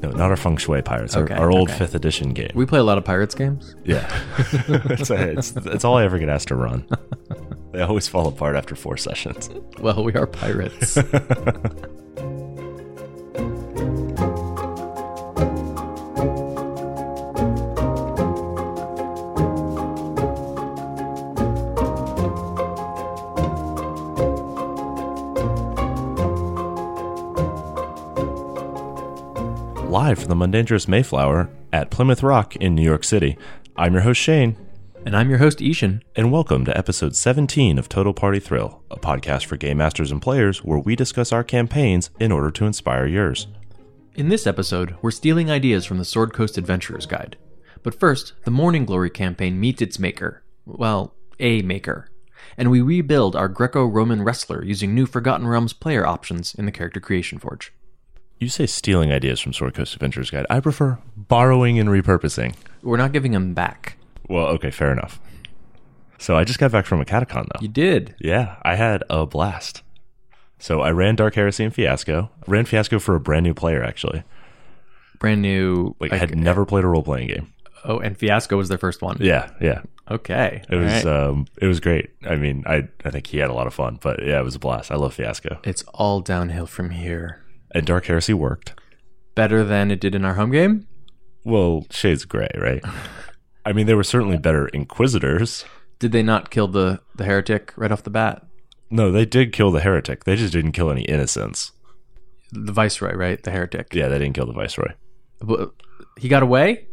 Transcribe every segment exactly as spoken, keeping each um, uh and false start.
No, not our Feng Shui Pirates. Okay, our, our old okay. fifth edition game. We play a lot of Pirates games. Yeah. it's, it's, it's all I ever get asked to run. They always fall apart after four sessions. Well, we are pirates. Live from the Mundangerous Mayflower at Plymouth Rock in New York City, I'm your host Shane. And I'm your host Ishan. And welcome to episode seventeen of Total Party Thrill, a podcast for game masters and players where we discuss our campaigns in order to inspire yours. In this episode, we're stealing ideas from the Sword Coast Adventurer's Guide. But first, the Morning Glory campaign meets its maker. Well, a maker. And we rebuild our Greco-Roman wrestler using new Forgotten Realms player options in the Character Creation Forge. You say stealing ideas from Sword Coast Adventurer's Guide. I prefer borrowing and repurposing. We're not giving them back. Well, okay, fair enough. So I just got back from a catacon, though. You did? Yeah, I had a blast. So I ran Dark Heresy and Fiasco. Ran Fiasco for a brand new player, actually. Brand new... Like, I had never played a role-playing game. Oh, and Fiasco was their first one? Yeah, yeah. Okay. It was right. um, it was great. I mean, I, I think he had a lot of fun, but yeah, it was a blast. I love Fiasco. It's all downhill from here. And Dark Heresy worked. Better than it did in our home game? Well, shades of gray, right? I mean, there were certainly better Inquisitors. Did they not kill the, the heretic right off the bat? No, they did kill the heretic. They just didn't kill any innocents. The Viceroy, right? The heretic. Yeah, they didn't kill the Viceroy. But he got away?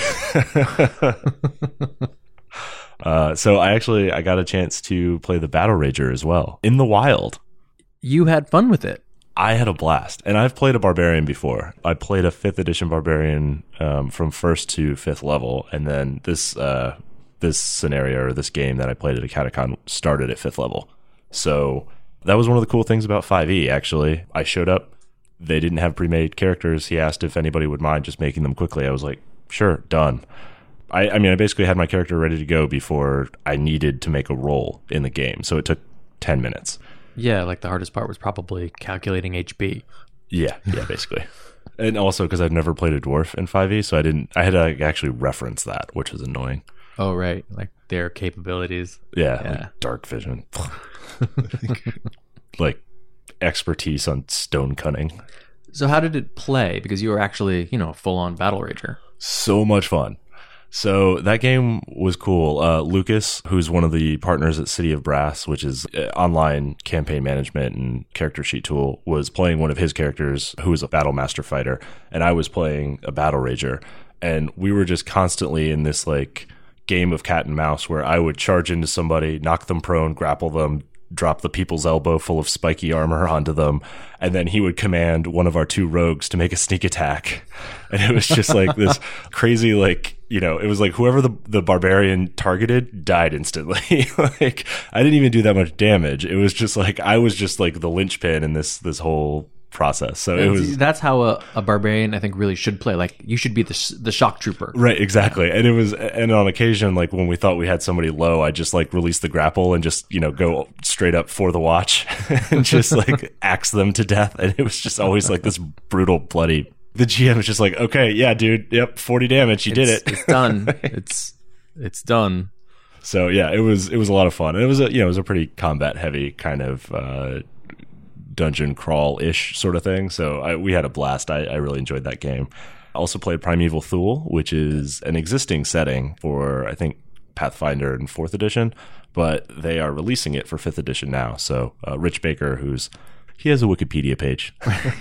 uh, so I actually, I got a chance to play the Battle Rager as well. In the wild. You had fun with it. I had a blast, and I've played a barbarian before. I played a fifth edition barbarian um, from first to fifth level, and then this uh, this scenario or this game that I played at a catacon started at fifth level. So that was one of the cool things about five E, actually. I showed up. They didn't have pre-made characters. He asked if anybody would mind just making them quickly. I was like, sure, done. I, I mean, I basically had my character ready to go before I needed to make a roll in the game, so it took ten minutes. Yeah, like the hardest part was probably calculating H P. Yeah, yeah, basically. And also because I've never played a dwarf in five E, so I didn't. I had to actually reference that, which was annoying. Oh, right, like their capabilities. Yeah, yeah. Like dark vision, like expertise on stone cunning. So how did it play? Because you were actually, you know, full on Battle Rager. So much fun. So that game was cool. Uh, Lucas, who's one of the partners at City of Brass, which is an online campaign management and character sheet tool, was playing one of his characters who was a battle master fighter, and I was playing a battle rager. And we were just constantly in this like game of cat and mouse where I would charge into somebody, knock them prone, grapple them, drop the people's elbow full of spiky armor onto them, and then he would command one of our two rogues to make a sneak attack. And it was just like this crazy, like, you know, it was like whoever the, the barbarian targeted died instantly. Like, I didn't even do that much damage. It was just like, I was just like the linchpin in this, this whole process. So it was, that's how a, a barbarian I think really should play. Like, you should be the sh- the shock trooper. Right, exactly. And it was, and on occasion, like when we thought we had somebody low, I just like release the grapple and just, you know, go straight up for the watch and just like axe them to death. And it was just always like this brutal, bloody. The G M was just like, okay, yeah, dude, yep, forty damage, you it's, did it. It's done. It's it's done. So yeah, it was it was a lot of fun. And it was a, you know, it was a pretty combat heavy kind of uh, dungeon crawl ish sort of thing. So I, we had a blast. I, I really enjoyed that game. I also played Primeval Thule, which is an existing setting for I think Pathfinder in fourth edition, but they are releasing it for fifth edition now. So uh, Rich Baker, who's he has a Wikipedia page.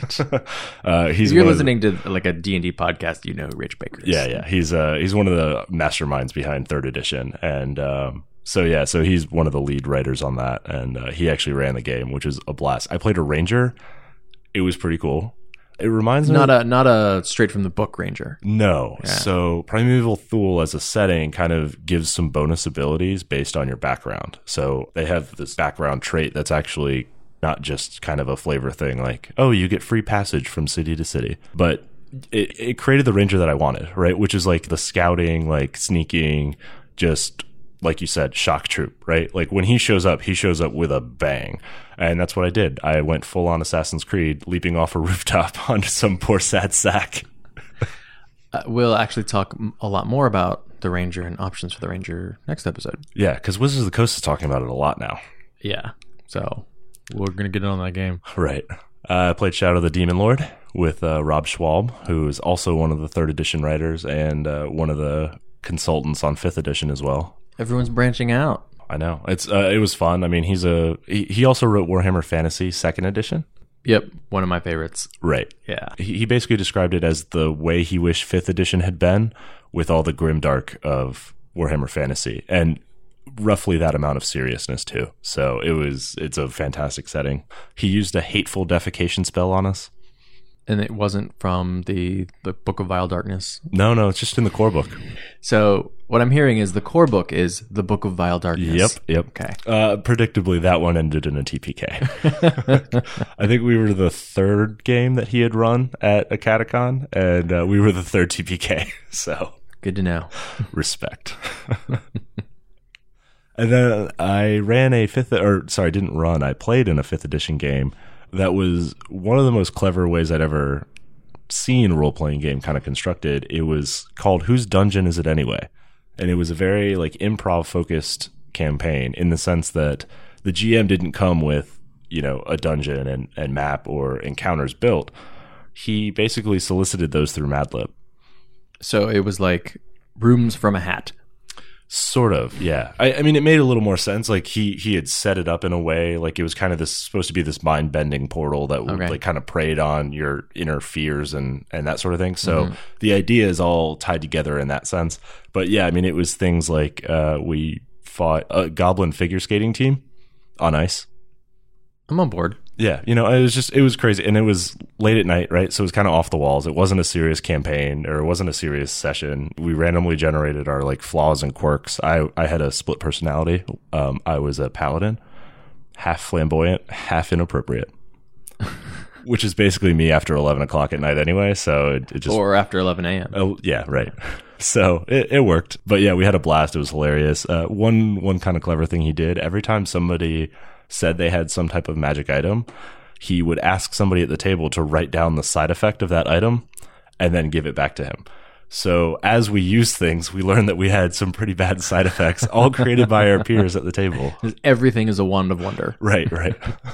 uh, he's if you're one listening the, to like a D and D podcast, you know who Rich Baker is. Yeah, yeah. He's uh he's one of the masterminds behind third edition, and um, so yeah, so he's one of the lead writers on that, and uh, he actually ran the game, which is a blast. I played a ranger. It was pretty cool. It reminds me not of, a not a straight from the book ranger. No. Yeah. So Primeval Thule as a setting kind of gives some bonus abilities based on your background. So they have this background trait that's actually not just kind of a flavor thing like, oh, you get free passage from city to city. But it, it created the ranger that I wanted, right? Which is like the scouting, like sneaking, just like you said, shock troop, right? Like when he shows up, he shows up with a bang. And that's what I did. I went full on Assassin's Creed, leaping off a rooftop onto some poor sad sack. Uh, we'll actually talk m- a lot more about the Ranger and options for the Ranger next episode. Yeah, because Wizards of the Coast is talking about it a lot now. Yeah, so we're going to get on that game. Right. Uh, I played Shadow the Demon Lord with uh, Rob Schwalb, who is also one of the third edition writers and uh, one of the consultants on fifth edition as well. Everyone's branching out. I know. It's uh, it was fun. I mean, he's a he, he also wrote Warhammer Fantasy second edition. Yep, one of my favorites. Right. Yeah. He, he basically described it as the way he wished fifth edition had been with all the grimdark of Warhammer Fantasy and roughly that amount of seriousness too. So it was it's a fantastic setting. He used a hateful defecation spell on us. And it wasn't from the, the Book of Vile Darkness. No, no, it's just in the core book. So what I'm hearing is the core book is the Book of Vile Darkness. Yep, yep. Okay. Uh, predictably, that one ended in a T P K. I think we were the third game that he had run at a Catacon, and uh, we were the third T P K. So good to know. Respect. And then I ran a fifth, or sorry, didn't run. I played in a fifth edition game that was one of the most clever ways I'd ever seen a role-playing game kind of constructed. It was called Whose Dungeon Is It Anyway? And it was a very like improv-focused campaign in the sense that the G M didn't come with, you know, a dungeon and, and map or encounters built. He basically solicited those through Mad Lib. So it was like rooms from a hat. Sort of, yeah. I, I mean, it made a little more sense. Like he he had set it up in a way like it was kind of this supposed to be this mind bending portal that would Okay. like kind of preyed on your inner fears and and that sort of thing. So Mhm. the idea is all tied together in that sense. But yeah, I mean, it was things like uh, we fought a goblin figure skating team on ice. I'm on board. Yeah, you know, it was just, it was crazy. And it was late at night, right? So it was kind of off the walls. It wasn't a serious campaign or it wasn't a serious session. We randomly generated our like flaws and quirks. I, I had a split personality. Um, I was a paladin, half flamboyant, half inappropriate, which is basically me after eleven o'clock at night anyway. So it, it just, Or after eleven a.m. oh, yeah, right. So it, it worked. But yeah, we had a blast. It was hilarious. Uh, one, one kind of clever thing he did every time somebody said they had some type of magic item, he would ask somebody at the table to write down the side effect of that item and then give it back to him. So as we used things, we learned that we had some pretty bad side effects, all created by our peers at the table. Everything is a wand of wonder. Right, right.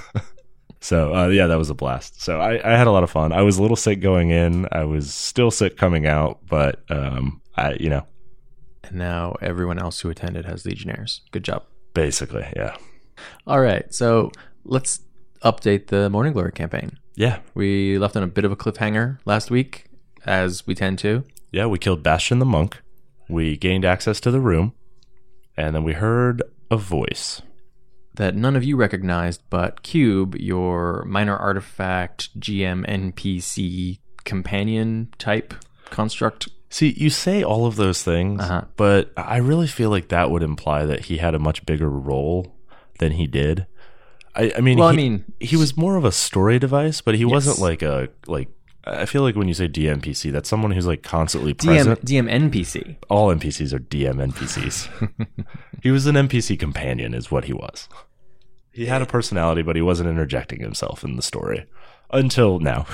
So uh, yeah, that was a blast. So I, I had a lot of fun. I was a little sick going in. I was still sick coming out, but um, I, you know, And now everyone else who attended has Legionnaires. Good job. basically, yeah, All right, so let's update the Morning Glory campaign. yeah, We left on a bit of a cliffhanger last week, as we tend to. yeah. We killed Bastion the monk. We gained access to the room, and then we heard a voice. That none of you recognized, but Cube, your minor artifact G M N P C companion type construct. See, you say all of those things, Uh-huh. but I really feel like that would imply that he had a much bigger role than he did. I, I mean, Well, he, I mean, he was more of a story device, but he Yes. wasn't like a like. I feel like when you say D M P C, that's someone who's like constantly D M, present. D M N P C. All N P Cs are D M N P Cs. He was an N P C companion, is what he was. He had a personality, but he wasn't interjecting himself in the story until now.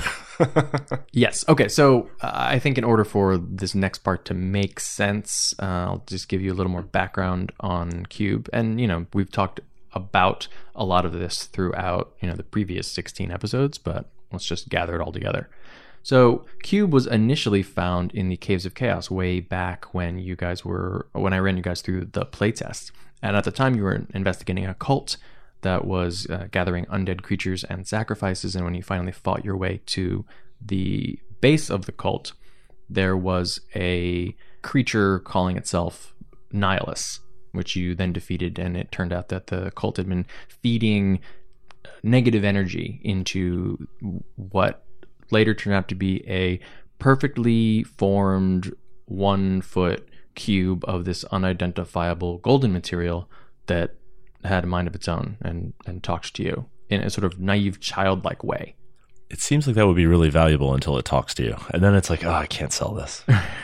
Yes. Okay. So uh, I think in order for this next part to make sense, uh, I'll just give you a little more background on Cube. And, you know, we've talked about a lot of this throughout, you know, the previous sixteen episodes, but let's just gather it all together. So Cube was initially found in the Caves of Chaos way back when you guys were, when I ran you guys through the playtest. And at the time you were investigating a cult that was uh, gathering undead creatures and sacrifices. And when you finally fought your way to the base of the cult, there was a creature calling itself Nihilus, which you then defeated. And it turned out that the cult had been feeding negative energy into what later turned out to be a perfectly formed one foot cube of this unidentifiable golden material that had a mind of its own and, and talked to you in a sort of naive, childlike way. It seems like that would be really valuable until it talks to you. And then it's like, oh, I can't sell this.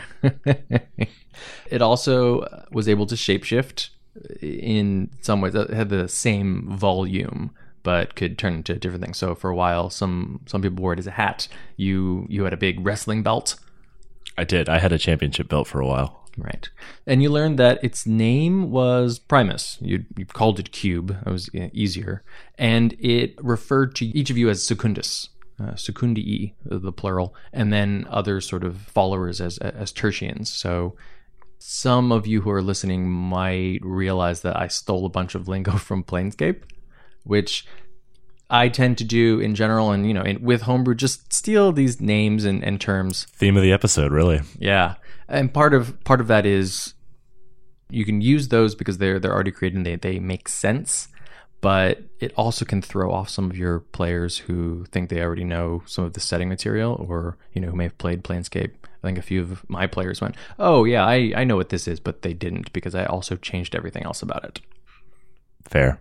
It also was able to shapeshift in some ways. It had the same volume, but could turn into different things. So for a while, some some people wore it as a hat. You you had a big wrestling belt. I did. I had a championship belt for a while. Right. And you learned that its name was Primus. You you called it Cube. That was easier. And it referred to each of you as Secundus, uh, Secundii, the plural, and then other sort of followers as as tertians. So some of you who are listening might realize that I stole a bunch of lingo from Planescape, which I tend to do in general. And, you know, in, with Homebrew, just steal these names and, and terms. Theme of the episode, really. Yeah. And part of part of that is you can use those because they're they're already created and they, they make sense, but it also can throw off some of your players who think they already know some of the setting material, or, you know, who may have played Planescape. I think a few of my players went, oh yeah, I, I know what this is, but they didn't because I also changed everything else about it. Fair.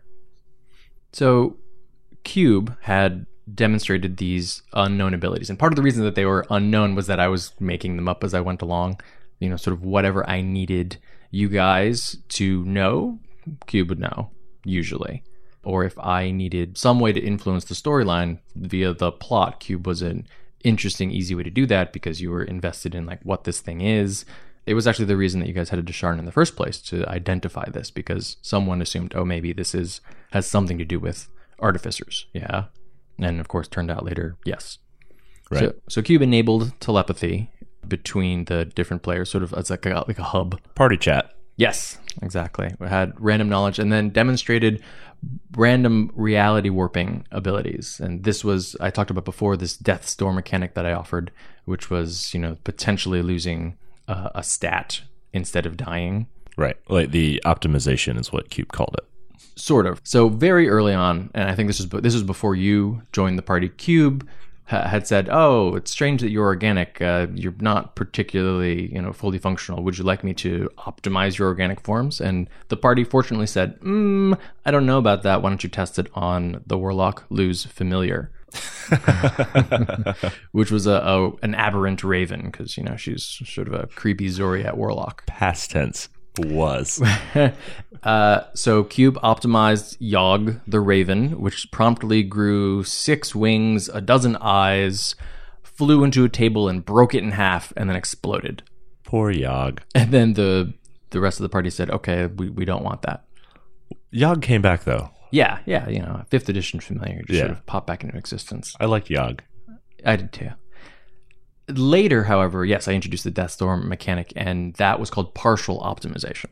So Cube had demonstrated these unknown abilities, and part of the reason that they were unknown was that I was making them up as I went along. You know, sort of whatever I needed you guys to know, Cube would know, usually. Or if I needed some way to influence the storyline via the plot, Cube was an interesting, easy way to do that because you were invested in like what this thing is. It was actually the reason that you guys headed to Sharn in the first place, to identify this, because someone assumed, oh, maybe this is has something to do with artificers. Yeah. And of course, turned out later, yes. Right. So, so Cube enabled telepathy between the different players, sort of as like a, like a hub. Party chat. Yes, exactly. We had random knowledge and then demonstrated random reality warping abilities. And this was, I talked about before, this Death's Door mechanic that I offered, which was, you know, potentially losing uh, a stat instead of dying. Right. Like the optimization is what Cube called it. Sort of. So very early on, and I think this was this was before you joined the party, Cube ha- had said, "Oh, it's strange that you're organic. Uh, you're not particularly, you know, fully functional. Would you like me to optimize your organic forms?" And the party fortunately said, mm, "I don't know about that. Why don't you test it on the Warlock Luz Familiar?" Which was a, a an aberrant raven, because, you know, she's sort of a creepy Zoriat warlock. Past tense. Was. uh, so Cube optimized Yogg the Raven, which promptly grew six wings, a dozen eyes, flew into a table and broke it in half, and then exploded. Poor Yogg. And then the the rest of the party said, okay, we, we don't want that. Yogg came back, though. Yeah, yeah, you know, fifth edition familiar just yeah. sort of popped back into existence. I liked Yogg. I did too. Later, however, yes, I introduced the Death Storm mechanic, and that was called partial optimization.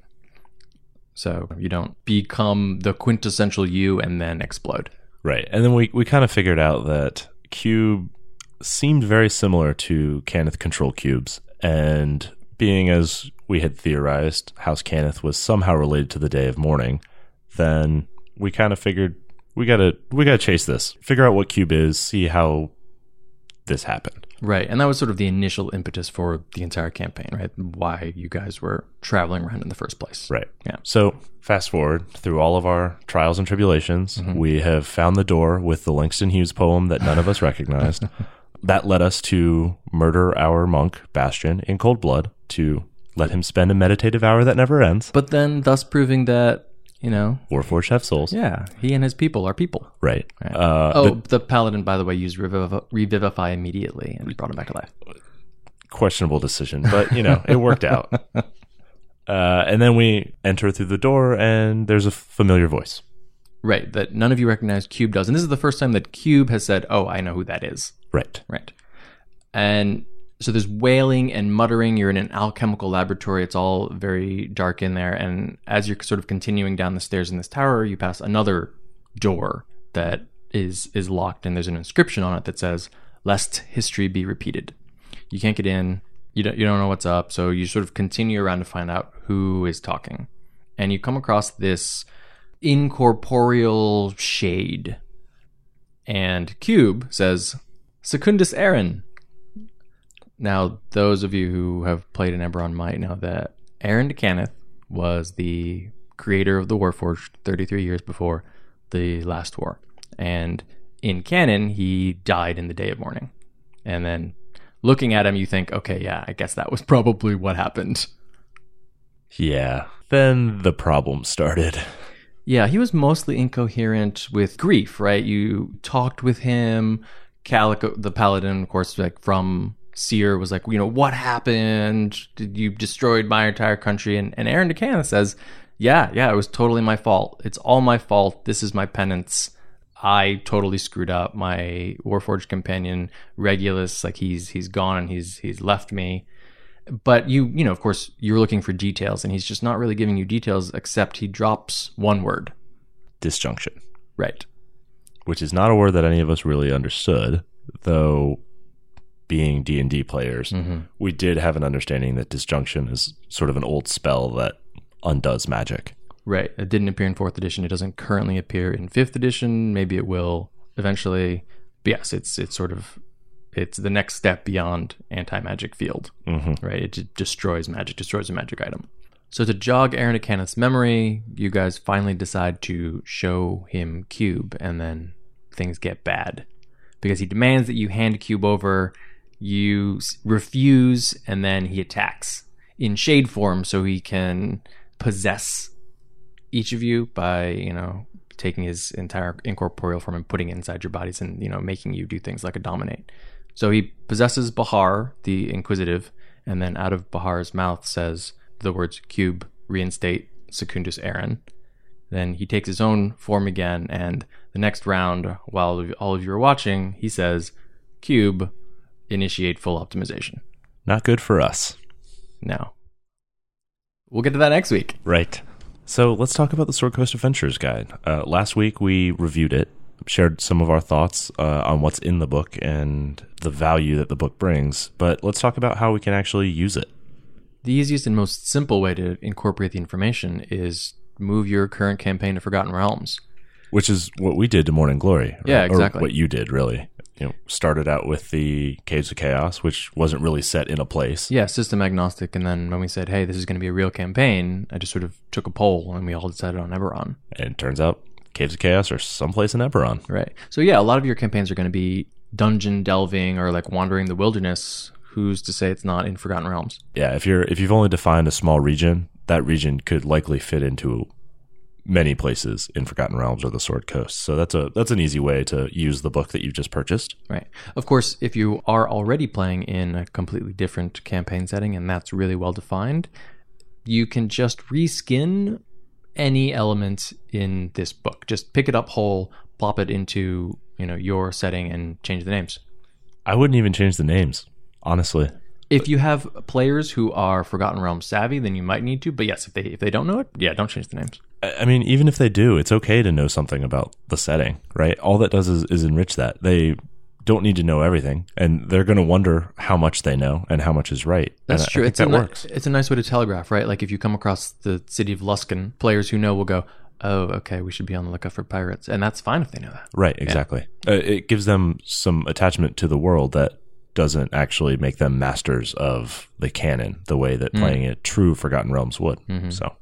So you don't become the quintessential you and then explode. Right. And then we, we kind of figured out that Cube seemed very similar to Cannith control cubes. And being as we had theorized, House Cannith was somehow related to the Day of Mourning, then we kind of figured we gotta we gotta chase this, figure out what Cube is, see how this happened. Right, and that was sort of the initial impetus for the entire campaign, right? Why you guys were traveling around in the first place. Right. Yeah. So fast forward through all of our trials and tribulations, mm-hmm. we have found the door with the Langston Hughes poem that none of us recognized. That led us to murder our monk, Bastion, in cold blood, to let him spend a meditative hour that never ends. But then thus proving that, you know, Warforged have souls. Yeah, he and his people are people. Right. right. Uh, oh, the, the paladin, by the way, used Reviv- Revivify immediately and brought him back to life. Questionable decision, but, you know, it worked out. Uh, and then we enter through the door, and there's a familiar voice. Right, that none of you recognize Cube does. And this is the first time that Cube has said, oh, I know who that is. Right. Right. And so there's wailing and muttering. You're in an alchemical laboratory. It's all very dark in there. And as you're sort of continuing down the stairs in this tower, you pass another door that is is locked, and there's an inscription on it that says, "Lest history be repeated." You can't get in. You don't, you don't know what's up. So you sort of continue around to find out who is talking. And you come across this incorporeal shade. And Cube says, "Secundus Aaron." Now, those of you who have played in Eberron might know that Aaron Cannith was the creator of the Warforged thirty-three years before the last war. And in canon, he died in the Day of Mourning. And then looking at him, you think, okay, yeah, I guess that was probably what happened. Yeah. Then the problem started. Yeah, he was mostly incoherent with grief, right? You talked with him. Calico, the paladin, of course, like from Seer was like, you know, what happened? Did you destroyed my entire country? And, and Aaron Decana says, yeah, yeah, it was totally my fault. It's all my fault. This is my penance. I totally screwed up. My Warforged companion Regulus, like he's he's gone and he's he's left me. But you you know, of course, you're looking for details, and he's just not really giving you details, except he drops one word. Disjunction. Right. Which is not a word that any of us really understood, though being D and D players, mm-hmm. we did have an understanding that disjunction is sort of an old spell that undoes magic. Right. It didn't appear in fourth edition. It doesn't currently appear in fifth edition. Maybe it will eventually. But yes, it's it's sort of it's the next step beyond anti-magic field. Mm-hmm. Right. It d- destroys magic, destroys a magic item. So to jog Aaron Decana's memory, you guys finally decide to show him Cube, and then things get bad because he demands that you hand Cube over. You refuse, and then he attacks in shade form so he can possess each of you by, you know, taking his entire incorporeal form and putting it inside your bodies and, you know, making you do things like a dominate. So he possesses Bahar, the Inquisitive, and then out of Bahar's mouth says the words Cube, reinstate Secundus Aaron. Then he takes his own form again, and the next round, while all of you are watching, he says, Cube, initiate full optimization. Not good for us. No. We'll get to that next week. Right. So let's talk about the Sword Coast Adventures Guide. Uh, last week we reviewed it, shared some of our thoughts uh, on what's in the book and the value that the book brings, but let's talk about how we can actually use it. The easiest and most simple way to incorporate the information is move your current campaign to Forgotten Realms. Which is what we did to Morning Glory. Right? Yeah, exactly. Or what you did, really. You know, started out with the Caves of Chaos, which wasn't really set in a place. Yeah, system agnostic. And then when we said, hey, this is going to be a real campaign, I just sort of took a poll and we all decided on Eberron. And it turns out Caves of Chaos are someplace in Eberron. Right. So yeah, a lot of your campaigns are going to be dungeon delving or like wandering the wilderness. Who's to say it's not in Forgotten Realms? Yeah, if you're if you've only defined a small region, that region could likely fit into many places in Forgotten Realms or the Sword Coast. So that's a that's an easy way to use the book that you've just purchased. Right. Of course, if you are already playing in a completely different campaign setting and that's really well defined, you can just reskin any element in this book. Just pick it up whole, plop it into, you know, your setting and change the names. I wouldn't even change the names, honestly. If you have players who are Forgotten Realms savvy, then you might need to. But yes, if they if they don't know it, yeah, don't change the names. I mean, even if they do, it's okay to know something about the setting, right? All that does is, is enrich that. They don't need to know everything, and they're going to wonder how much they know and how much is right. That's and true. I think it's that a works. Ni- it's a nice way to telegraph, right? Like if you come across the city of Luskan, players who know will go, oh, okay, we should be on the lookout for pirates. And that's fine if they know that. Right, exactly. Yeah. Uh, it gives them some attachment to the world that doesn't actually make them masters of the canon the way that mm. playing it true Forgotten Realms would. Mm-hmm. So,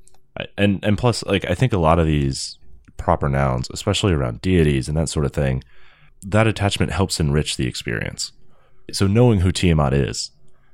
and and plus, like I think a lot of these proper nouns, especially around deities and that sort of thing, that attachment helps enrich the experience. So knowing who Tiamat is,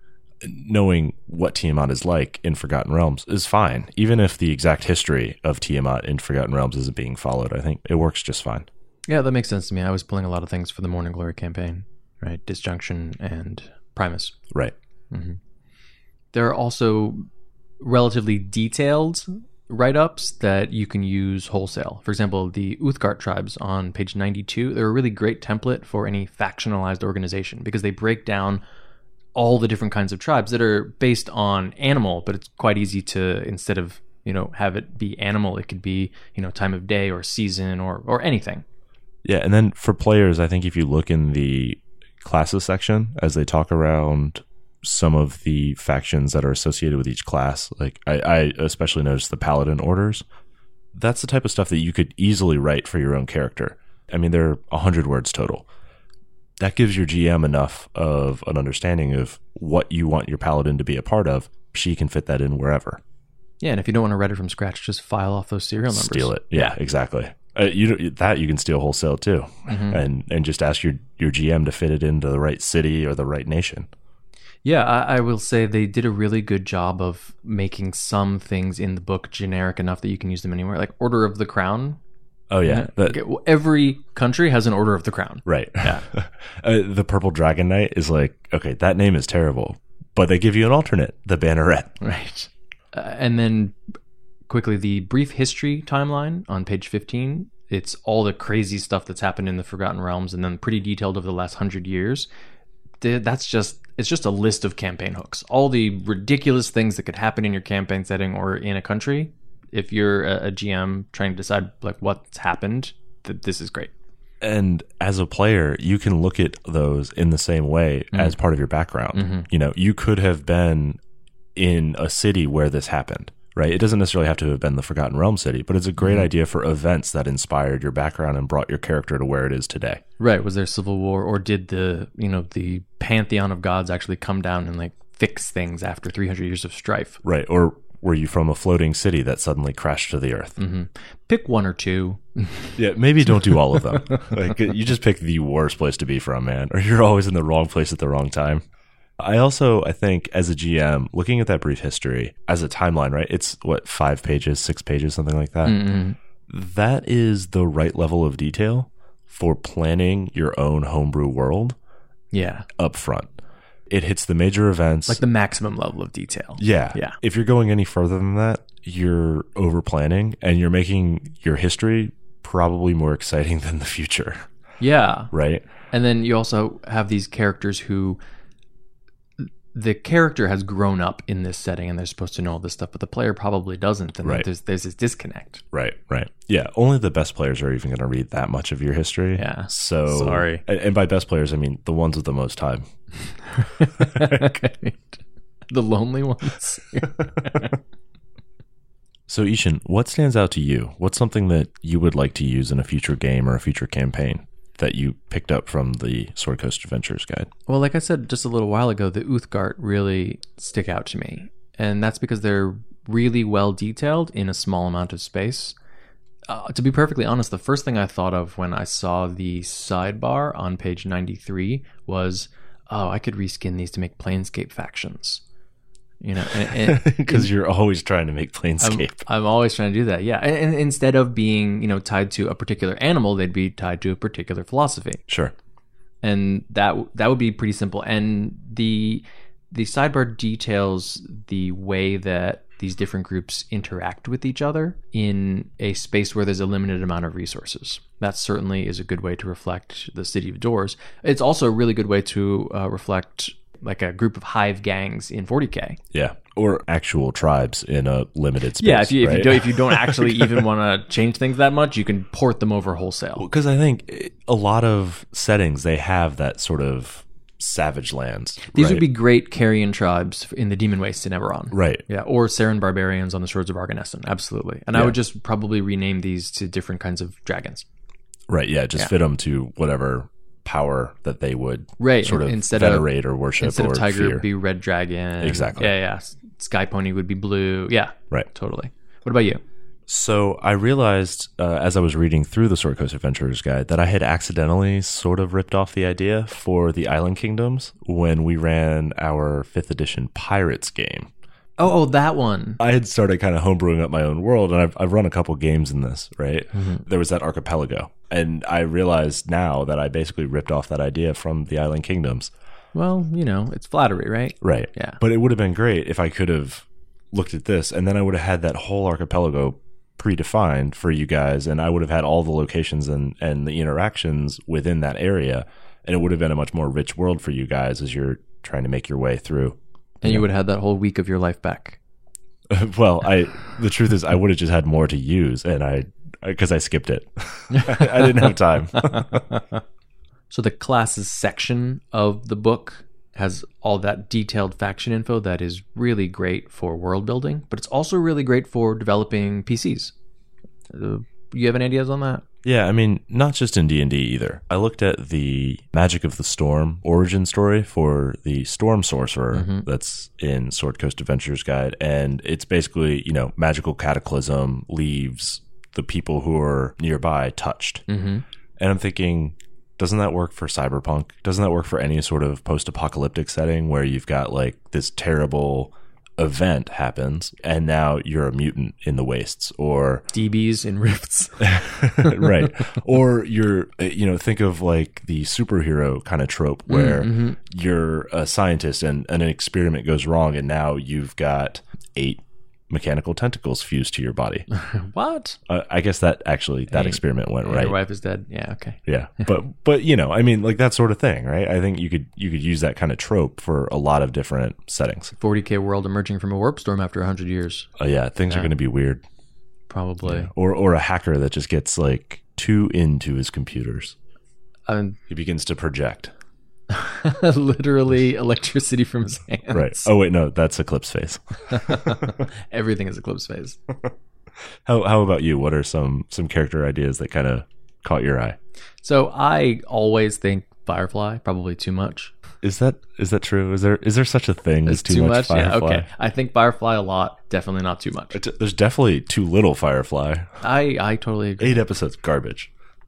knowing what Tiamat is like in Forgotten Realms is fine, even if the exact history of Tiamat in Forgotten Realms isn't being followed. I think it works just fine. Yeah, that makes sense to me. I was pulling a lot of things for the Morning Glory campaign. Right, Disjunction and Primus. Right. Mm-hmm. There are also relatively detailed write-ups that you can use wholesale. For example, the Uthgard tribes on page ninety-two, they're a really great template for any factionalized organization because they break down all the different kinds of tribes that are based on animal, but it's quite easy to, instead of, you know, have it be animal, it could be, you know, time of day or season or or anything. Yeah, and then for players, I think if you look in the classes section as they talk around some of the factions that are associated with each class, like I, I especially noticed the paladin orders. That's the type of stuff that you could easily write for your own character. I mean, there are a hundred words total. That gives your G M enough of an understanding of what you want your paladin to be a part of. She can fit that in wherever. Yeah, and if you don't want to write it from scratch, just file off those serial numbers. Steal it. Yeah, yeah. Exactly. Uh, you that you can steal wholesale too, mm-hmm. and and just ask your your G M to fit it into the right city or the right nation. Yeah, I, I will say they did a really good job of making some things in the book generic enough that you can use them anywhere. Like Order of the Crown. Oh, yeah. Okay, well, every country has an Order of the Crown. Right. Yeah. uh, the Purple Dragon Knight is like, okay, that name is terrible, but they give you an alternate, the Banneret. Right. Uh, and then quickly, the brief history timeline on page fifteen. It's all the crazy stuff that's happened in the Forgotten Realms, and then pretty detailed over the last hundred years. That's just, it's just a list of campaign hooks. All the ridiculous things that could happen in your campaign setting or in a country. If you're a, a G M trying to decide like what's happened, th- this is great. And as a player, you can look at those in the same way mm-hmm. as part of your background. Mm-hmm. You know, you could have been in a city where this happened, right? It doesn't necessarily have to have been the Forgotten Realm city, but it's a great mm-hmm. idea for events that inspired your background and brought your character to where it is today. Right. Was there civil war, or did the, you know, the pantheon of gods actually come down and like fix things after three hundred years of strife? Right. Or were you from a floating city that suddenly crashed to the earth? Mm-hmm. Pick one or two. Yeah, maybe don't do all of them. Like, you just pick the worst place to be from, man, or you're always in the wrong place at the wrong time. I also, I think, as a G M, looking at that brief history as a timeline, right? It's, what, five pages, six pages, something like that? Mm-hmm. That is the right level of detail for planning your own homebrew world. Yeah. Up front. It hits the major events. Like the maximum level of detail. Yeah. Yeah. If you're going any further than that, you're over planning and you're making your history probably more exciting than the future. Yeah. Right? And then you also have these characters who the character has grown up in this setting and they're supposed to know all this stuff, but the player probably doesn't. And right. there's, there's this disconnect. Right, right. Yeah, only the best players are even going to read that much of your history. Yeah. So, sorry. And by best players, I mean the ones with the most time. Okay. The lonely ones. So, Ishan, what stands out to you? What's something that you would like to use in a future game or a future campaign that you picked up from the Sword Coast Adventures guide? Well, like I said just a little while ago, the Uthgard really stick out to me. And that's because they're really well detailed in a small amount of space. Uh, to be perfectly honest, the first thing I thought of when I saw the sidebar on page ninety-three was, oh, I could reskin these to make Planescape factions. You know, because you're always trying to make Planescape. I'm, I'm always trying to do that. Yeah. And, and instead of being, you know, tied to a particular animal, they'd be tied to a particular philosophy. Sure. And that that would be pretty simple. And the the sidebar details the way that these different groups interact with each other in a space where there's a limited amount of resources. That certainly is a good way to reflect the City of Doors. It's also a really good way to uh, reflect like a group of hive gangs in forty K. Yeah. Or actual tribes in a limited space. Yeah, if you, right? if you, don't, if you don't actually even want to change things that much, you can port them over wholesale. Because I think a lot of settings, they have that sort of savage lands. These right? would be great carrion tribes in the Demon Waste in Eberron. Right. Yeah, or Saren barbarians on the Swords of Arganesson. Absolutely. And yeah. I would just probably rename these to different kinds of dragons. Right, yeah, just yeah. fit them to whatever power that they would right. sort of instead venerate of, or worship instead or of tiger fear. Be red dragon. Exactly. Yeah, yeah. Sky pony would be blue. Yeah. Right. Totally. What about you? So I realized uh, as I was reading through the Sword Coast Adventures guide that I had accidentally sort of ripped off the idea for the Island Kingdoms when we ran our fifth edition Pirates game. Oh, oh, that one. I had started kind of homebrewing up my own world, and I've, I've run a couple games in this, right? Mm-hmm. There was that archipelago, and I realized now that I basically ripped off that idea from the Island Kingdoms. Well, you know, it's flattery, right? Right. Yeah. But it would have been great if I could have looked at this, and then I would have had that whole archipelago predefined for you guys, and I would have had all the locations and, and the interactions within that area, and it would have been a much more rich world for you guys as you're trying to make your way through. And you, you know. would have had that whole week of your life back. Well, I the truth is I would have just had more to use, and I because I skipped it. I didn't have time. So the classes section of the book has all that detailed faction info that is really great for world building, but it's also really great for developing P Cs. Uh, you have any ideas on that? Yeah, I mean, not just in D and D either. I looked at the Magic of the Storm origin story for the Storm Sorcerer mm-hmm. that's in Sword Coast Adventures Guide, and it's basically, you know, magical cataclysm leaves the people who are nearby touched. Mm-hmm. And I'm thinking, doesn't that work for Cyberpunk? Doesn't that work for any sort of post-apocalyptic setting where you've got like this terrible event happens and now you're a mutant in the wastes, or D Bs in rifts. right. Or you're, you know, think of like the superhero kind of trope where mm-hmm. you're a scientist and, and an experiment goes wrong and now you've got eight mechanical tentacles fused to your body. What? Uh, I guess that actually, that Hey, experiment went Your right. wife is dead. Yeah, okay. Yeah. But, but, you know, I mean, like that sort of thing, right? I think you could, you could use that kind of trope for a lot of different settings. forty K world emerging from a warp storm after one hundred years. Oh, yeah. Things Yeah. are going to be weird. Probably. Yeah. Or, or a hacker that just gets like too into his computers. Um, He begins to project. literally electricity from his hands. Right. Oh, wait. No, that's Eclipse Phase. Everything is Eclipse Phase. How, how about you? What are some, some character ideas that kind of caught your eye? So I always think Firefly, probably too much. Is that, is that true? Is there, is there such a thing as too, much, Firefly? Yeah, okay. I think Firefly a lot, definitely not too much. It's- There's definitely too little Firefly. I, I totally agree. Eight episodes, garbage.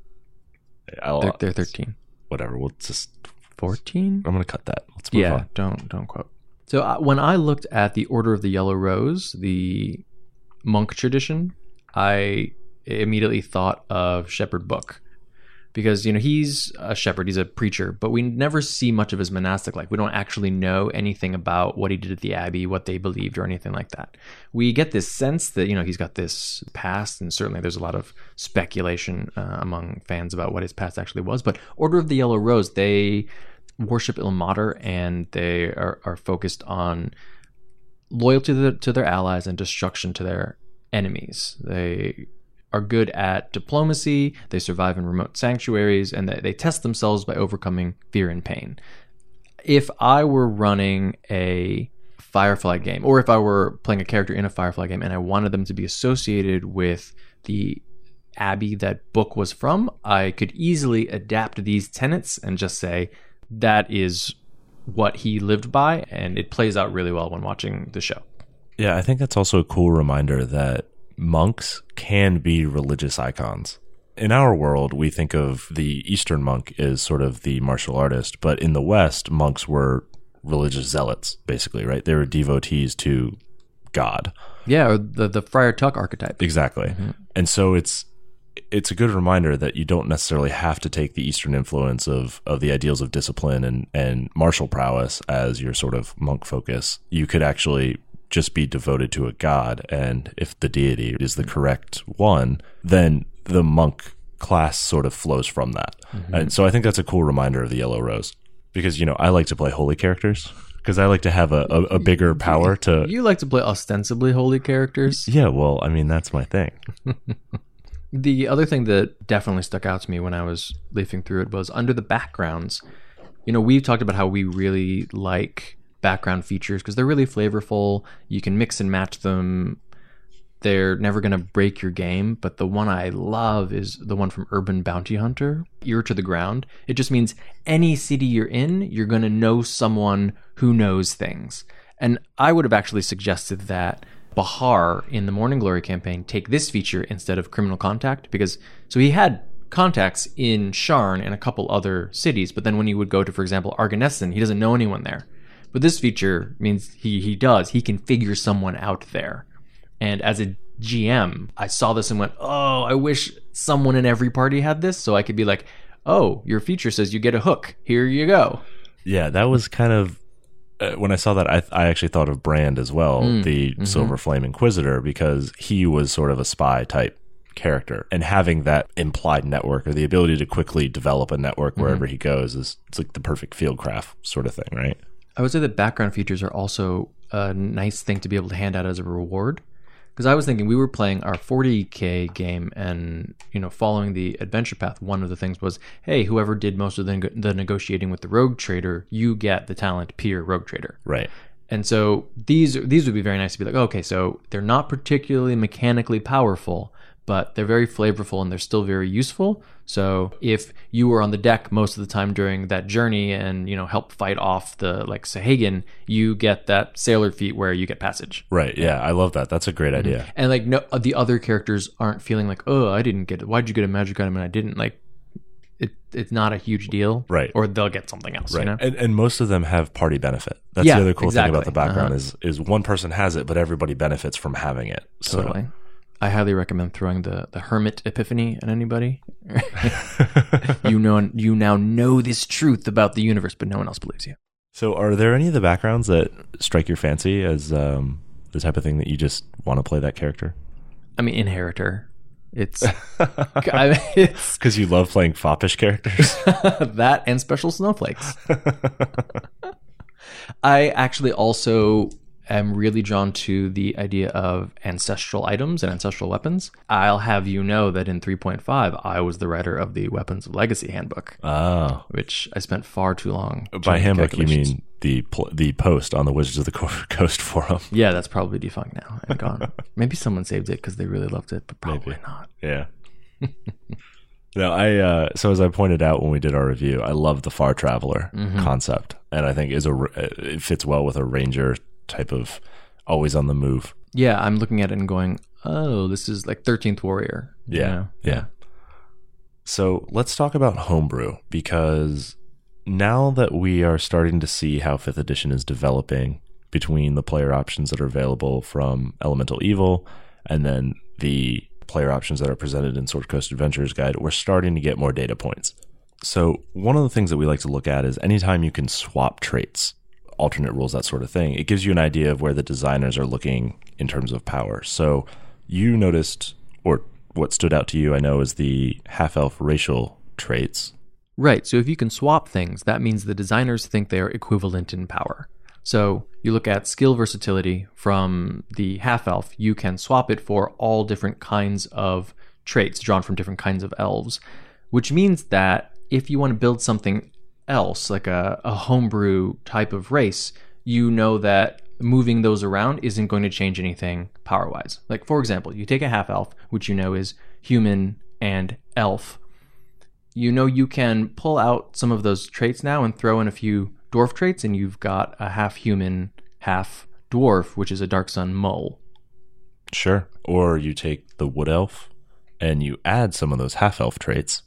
I'll, They're, they're thirteen. Whatever. We'll just, fourteen? I'm going to cut that. Let's move Yeah, on. don't don't quote. So uh, when I looked at the Order of the Yellow Rose, the monk tradition, I immediately thought of Shepherd Book. Because, you know, he's a shepherd, he's a preacher, but we never see much of his monastic life. We don't actually know anything about what he did at the Abbey, what they believed, or anything like that. We get this sense that, you know, he's got this past, and certainly there's a lot of speculation uh, among fans about what his past actually was. But Order of the Yellow Rose, they worship Ilmater, and they are, are focused on loyalty to, the, to their allies and destruction to their enemies. They are good at diplomacy, they survive in remote sanctuaries, and they, they test themselves by overcoming fear and pain. If I were running a Firefly game, or if I were playing a character in a Firefly game and I wanted them to be associated with the Abbey that Book was from, I could easily adapt these tenets and just say that is what he lived by, and it plays out really well when watching the show. Yeah, I think that's also a cool reminder that monks can be religious icons. In our world, we think of the Eastern monk as sort of the martial artist, but in the West, monks were religious zealots, basically, right? They were devotees to God. Yeah, or the, the Friar Tuck archetype. Exactly. Mm-hmm. And so it's it's a good reminder that you don't necessarily have to take the Eastern influence of, of the ideals of discipline and, and martial prowess as your sort of monk focus. You could actually just be devoted to a god, and if the deity is the correct one, then the monk class sort of flows from that. Mm-hmm. And so I think that's a cool reminder of the Yellow Rose, because, you know, I like to play holy characters because I like to have a, a, a bigger power to... You like to play ostensibly holy characters? Yeah, well, I mean, that's my thing. The other thing that definitely stuck out to me when I was leafing through it was under the backgrounds. You know, we've talked about how we really like background features because they're really flavorful. You can mix and match them. They're never going to break your game. But the one I love is the one from Urban Bounty Hunter, Ear to the Ground. It just means any city you're in, you're going to know someone who knows things. And I would have actually suggested that Bahar in the Morning Glory campaign take this feature instead of Criminal Contact, because so he had contacts in Sharn and a couple other cities, but then when he would go to, for example, Arganesson, he doesn't know anyone there. But this feature means he, he does. He can figure someone out there. And as a G M, I saw this and went, oh, I wish someone in every party had this, so I could be like, oh, your feature says you get a hook. Here you go. Yeah, that was kind of... Uh, when I saw that, I, I actually thought of Brand as well, mm, the mm-hmm. Silver Flame Inquisitor, because he was sort of a spy type character. And having that implied network, or the ability to quickly develop a network wherever mm-hmm. he goes, is it's like the perfect fieldcraft sort of thing, right? I would say that background features are also a nice thing to be able to hand out as a reward. Because I was thinking we were playing our forty K game and, you know, following the adventure path, one of the things was, hey, whoever did most of the, the negotiating with the rogue trader, you get the talent peer rogue trader. Right. And so these these would be very nice to be like, okay, so they're not particularly mechanically powerful, but they're very flavorful and they're still very useful. So if you were on the deck most of the time during that journey and, you know, help fight off the, like, Sahagin, you get that sailor feat where you get passage. Right. Yeah. I love that. That's a great idea. Mm-hmm. And, like, no, the other characters aren't feeling like, oh, I didn't get it. Why'd you get a magic item and I didn't? Like, it it's not a huge deal. Right. Or they'll get something else, Right. you know? And, and most of them have party benefit. That's Yeah, the other cool exactly. thing about the background Uh-huh. is is one person has it, but everybody benefits from having it. So, Totally. I highly recommend throwing the, the Hermit Epiphany at anybody. you know, you now know this truth about the universe, but no one else believes you. So are there any of the backgrounds that strike your fancy as um, the type of thing that you just want to play that character? I mean, Inheritor. It's, I mean, it's Because you love playing foppish characters? that and Special Snowflakes. I actually also am really drawn to the idea of ancestral items and ancestral weapons. I'll have you know that in three point five, I was the writer of the Weapons of Legacy handbook, Oh. which I spent far too long. By doing the handbook, you calculations. mean the pl- the post on the Wizards of the Co- Coast forum. Yeah, that's probably defunct now and gone. Maybe someone saved it because they really loved it, but probably Maybe. not. Yeah. No, I uh, so as I pointed out when we did our review, I love the Far Traveler Mm-hmm. concept, and I think is a it fits well with a ranger type of always on the move. Yeah, I'm looking at it and going, oh, this is like thirteenth Warrior. you Yeah, know? yeah. So let's talk about homebrew, because now that we are starting to see how fifth edition is developing between the player options that are available from Elemental Evil and then the player options that are presented in Sword Coast Adventures Guide, we're starting to get more data points. So one of the things that we like to look at is anytime you can swap traits, alternate rules, that sort of thing, it gives you an idea of where the designers are looking in terms of power. So you noticed, or what stood out to you, I know, is the half-elf racial traits. Right. So if you can swap things, that means the designers think they're equivalent in power. So you look at skill versatility from the half-elf, you can swap it for all different kinds of traits drawn from different kinds of elves, which means that if you want to build something else, like a, a homebrew type of race, you know that moving those around isn't going to change anything power-wise. Like, for example, you take a half-elf, which you know is human and elf. You know you can pull out some of those traits now and throw in a few dwarf traits, and you've got a half-human, half-dwarf, which is a Dark Sun mole. Sure. Or you take the wood elf and you add some of those half-elf traits.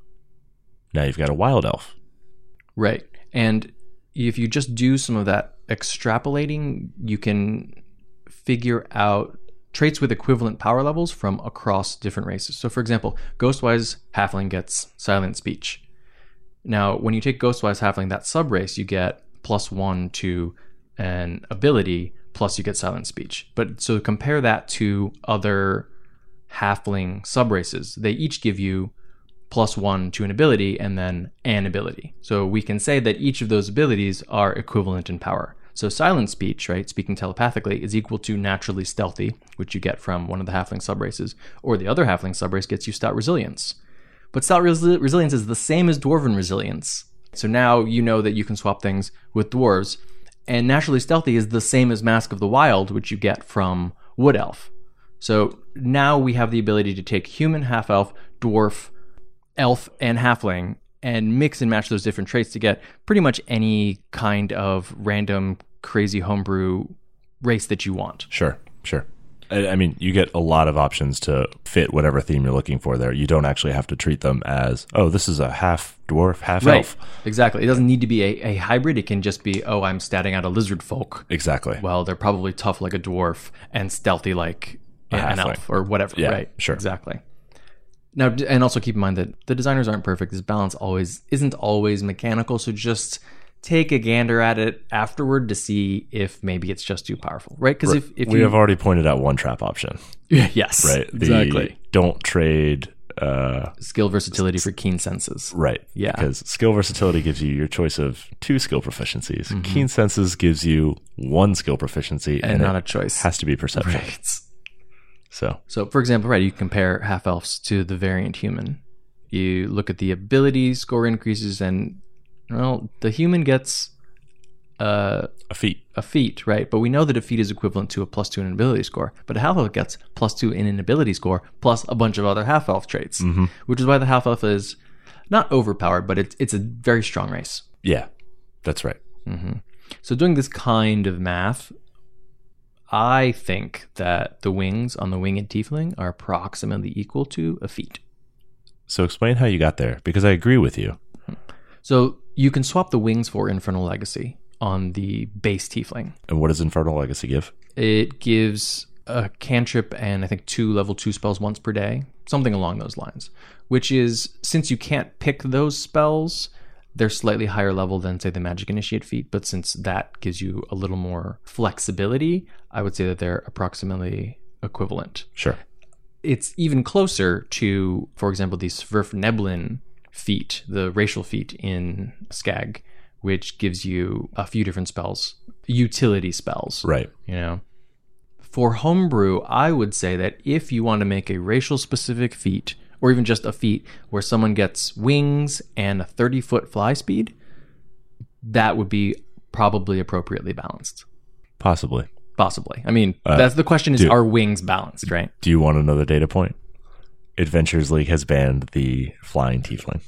Now you've got a wild elf. Right. And if you just do some of that extrapolating, you can figure out traits with equivalent power levels from across different races. So for example, Ghostwise Halfling gets silent speech. Now, when you take Ghostwise Halfling, that subrace, you get plus one to an ability, plus you get silent speech. But so compare that to other Halfling subraces. They each give you plus one to an ability and then an ability. So we can say that each of those abilities are equivalent in power. So silent speech, right, speaking telepathically, is equal to naturally stealthy, which you get from one of the halfling subraces, or the other halfling subrace gets you stout resilience. But stout resi- resilience is the same as dwarven resilience. So now you know that you can swap things with dwarves, and naturally stealthy is the same as Mask of the Wild, which you get from wood elf. So now we have the ability to take human, half-elf, dwarf, elf, and halfling, and mix and match those different traits to get pretty much any kind of random, crazy homebrew race that you want. Sure, sure. I, I mean, you get a lot of options to fit whatever theme you're looking for there. You don't actually have to treat them as, oh, this is a half dwarf, half Right, elf. exactly. It doesn't need to be a, a hybrid. It can just be, oh, I'm statting out a lizard folk. Exactly. Well, they're probably tough like a dwarf and stealthy like A an halfling. elf or whatever, Yeah, right? sure. Exactly. Now, d- and also keep in mind that the designers aren't perfect. This balance always isn't always mechanical, so just take a gander at it afterward to see if maybe it's just too powerful, right? Because if, if we you have already pointed out one trap option, yes, right? The exactly. don't trade. Uh, Skill versatility for keen senses. right. Yeah. Because skill versatility gives you your choice of two skill proficiencies. Mm-hmm. Keen senses gives you one skill proficiency, And and, not it a choice. has to be perception. Right. So So, for example, right, you compare half elves to the variant human. You look at the ability score increases, and well, the human gets uh, a feat. a feat, right? But we know that a feat is equivalent to a plus two in an ability score. But a half elf gets plus two in an ability score plus a bunch of other half elf traits, Mm-hmm. which is why the half elf is not overpowered, but it's it's a very strong race. Yeah, that's right. So doing this kind of math, I think that the wings on the winged tiefling are approximately equal to a feat. So explain how you got there, because I agree with you. So you can swap the wings for Infernal Legacy on the base Tiefling. And what does Infernal Legacy give? It gives a cantrip and I think two level two spells once per day, something along those lines, which is, since you can't pick those spells, they're slightly higher level than, say, the Magic Initiate feat, but since that gives you a little more flexibility, I would say that they're approximately equivalent. Sure. It's even closer to, for example, the Sverfneblin feat, the racial feat in Skag, which gives you a few different spells, utility spells. Right. You know, for homebrew, I would say that if you want to make a racial specific feat, or even just a feat where someone gets wings and a thirty foot fly speed, that would be probably appropriately balanced. Possibly. Possibly. I mean, Uh, that's the question is, do- are wings balanced, right? Do you want another data point? Adventures League has banned the flying tiefling.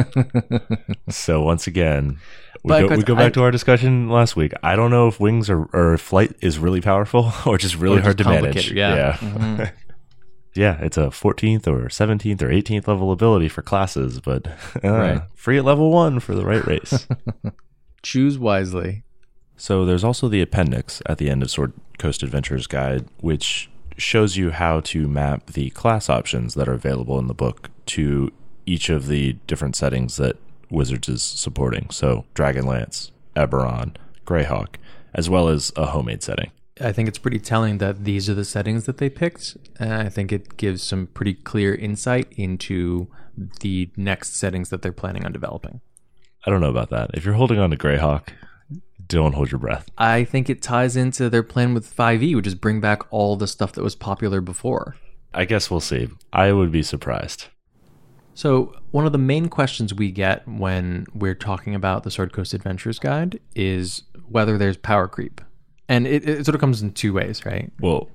So once again, we But go, Chris, we go back I- to our discussion last week. I don't know if wings are, or if flight is really powerful or just really Or hard just to manage. complicated, yeah. Yeah. Mhm. Yeah, it's a fourteenth or seventeenth or eighteenth level ability for classes, but uh, Right. free at level one for the right race. Choose wisely. So there's also the appendix at the end of Sword Coast Adventures Guide, which shows you how to map the class options that are available in the book to each of the different settings that Wizards is supporting. So Dragonlance, Eberron, Greyhawk, as well as a homemade setting. I think it's pretty telling that these are the settings that they picked. And I think it gives some pretty clear insight into the next settings that they're planning on developing. I don't know about that. If you're holding on to Greyhawk, don't hold your breath. I think it ties into their plan with five E, which is bring back all the stuff that was popular before. I guess we'll see. I would be surprised. So one of the main questions we get when we're talking about the Sword Coast Adventures Guide is whether there's power creep. And it, it sort of comes in two ways, right? Well,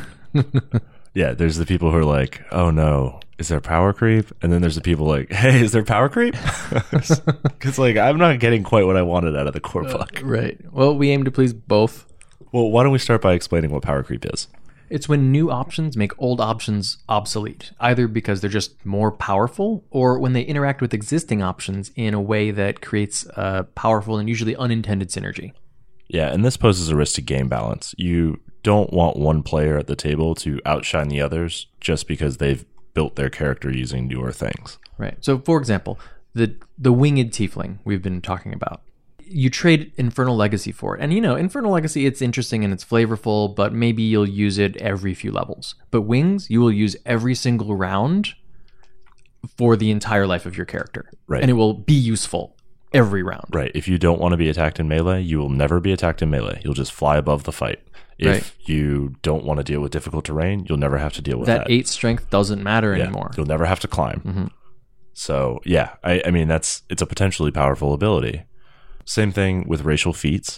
yeah, there's the people who are like, oh no, is there power creep? And then there's the people like, hey, is there power creep? Because like, I'm not getting quite what I wanted out of the core book. Right. Well, we aim to please both. Well, why don't we start by explaining what power creep is? It's when new options make old options obsolete, either because they're just more powerful or when they interact with existing options in a way that creates a powerful and usually unintended synergy. Yeah, and this poses a risk to game balance. You don't want one player at the table to outshine the others just because they've built their character using newer things. Right. So, for example, the the winged tiefling we've been talking about. You trade Infernal Legacy for it. And, you know, Infernal Legacy, it's interesting and it's flavorful, but maybe you'll use it every few levels. But wings, you will use every single round for the entire life of your character. Right. And it will be useful every round. Right. If you don't want to be attacked in melee, you will never be attacked in melee. You'll just fly above the fight. If Right. you don't want to deal with difficult terrain, you'll never have to deal with That that. eight strength doesn't matter Yeah, anymore. You'll never have to climb. Mhm. So yeah, I, I mean that's it's a potentially powerful ability. Same thing with racial feats.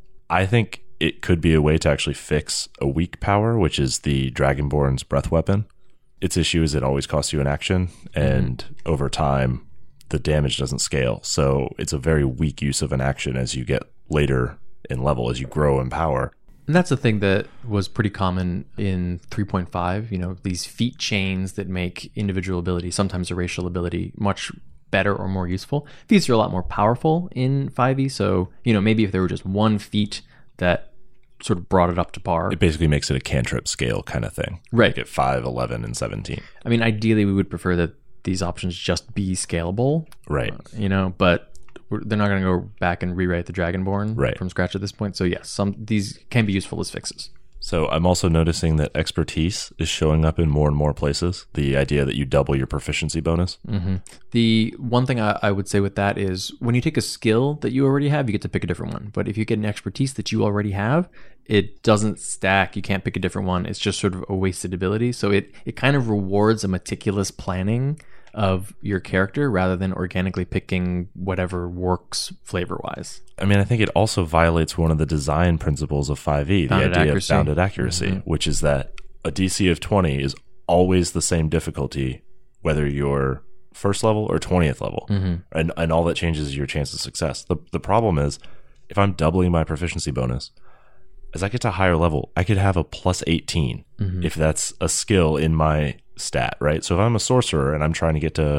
I think it could be a way to actually fix a weak power, which is the Dragonborn's breath weapon. Its issue is it always costs you an action, and mm-hmm. over time the damage doesn't scale. So it's a very weak use of an action as you get later in level, as you grow in power. And that's the thing that was pretty common in three point five, you know, these feat chains that make individual ability, sometimes a racial ability, much better or more useful. Feats are a lot more powerful in five E, so, you know, maybe if there were just one feat that sort of brought it up to par. It basically makes it a cantrip scale kind of thing. Right. Like at five, eleven, and seventeen. I mean, ideally we would prefer that these options just be scalable. Right. Uh, you know, but we're, they're not going to go back and rewrite the Dragonborn right. from scratch at this point. So yes, some these can be useful as fixes. So I'm also noticing that expertise is showing up in more and more places. The idea that you double your proficiency bonus. Mm-hmm. The one thing I, I would say with that is when you take a skill that you already have, you get to pick a different one. But if you get an expertise that you already have, it doesn't stack. You can't pick a different one. It's just sort of a wasted ability. So it, it kind of rewards a meticulous planning of your character rather than organically picking whatever works flavor-wise. I mean, I think it also violates one of the design principles of five E, bounded the idea accuracy. of bounded accuracy, mm-hmm. which is that a D C of twenty is always the same difficulty, whether you're first level or twentieth level. Mm-hmm. And and all that changes is your chance of success. The the problem is, if I'm doubling my proficiency bonus, as I get to a higher level, I could have a plus eighteen mm-hmm. if that's a skill in my stat, right? So if I'm a sorcerer and I'm trying to get to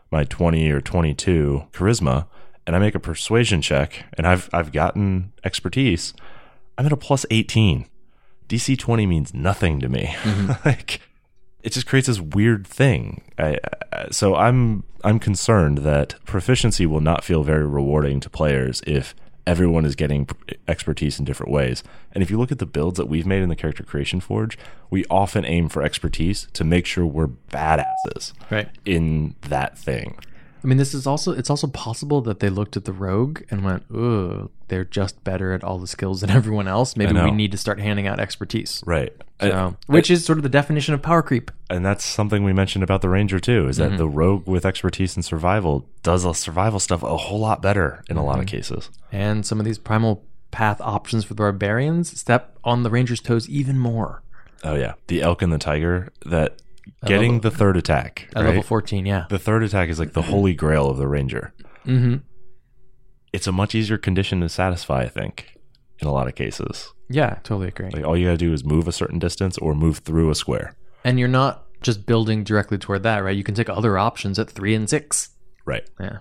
my twenty or twenty-two charisma, and I make a persuasion check, and I've I've gotten expertise, I'm at a plus eighteen. D C twenty means nothing to me. Mm-hmm. Like, it just creates this weird thing. I, I, so I'm I'm concerned that proficiency will not feel very rewarding to players if everyone is getting expertise in different ways. And if you look at the builds that we've made in the Character Creation Forge, we often aim for expertise to make sure we're badasses right. in that thing. I mean, this is also, it's also possible that they looked at the rogue and went, "Ooh, they're just better at all the skills than everyone else. Maybe we need to start handing out expertise." Right. So, I, which I, is sort of the definition of power creep. And that's something we mentioned about the Ranger too, is that mm-hmm. the rogue with expertise in survival does the survival stuff a whole lot better in mm-hmm. a lot of cases. And some of these primal path options for the barbarians step on the Ranger's toes even more. Oh yeah. The elk and the tiger, that getting level, the third attack. At right? level fourteen, yeah. The third attack is like the holy grail of the Ranger. Mm-hmm. It's a much easier condition to satisfy, I think, in a lot of cases. Yeah, totally agree. Like, all you gotta do is move a certain distance or move through a square. And you're not just building directly toward that, right? You can take other options at three and six. Right. Yeah.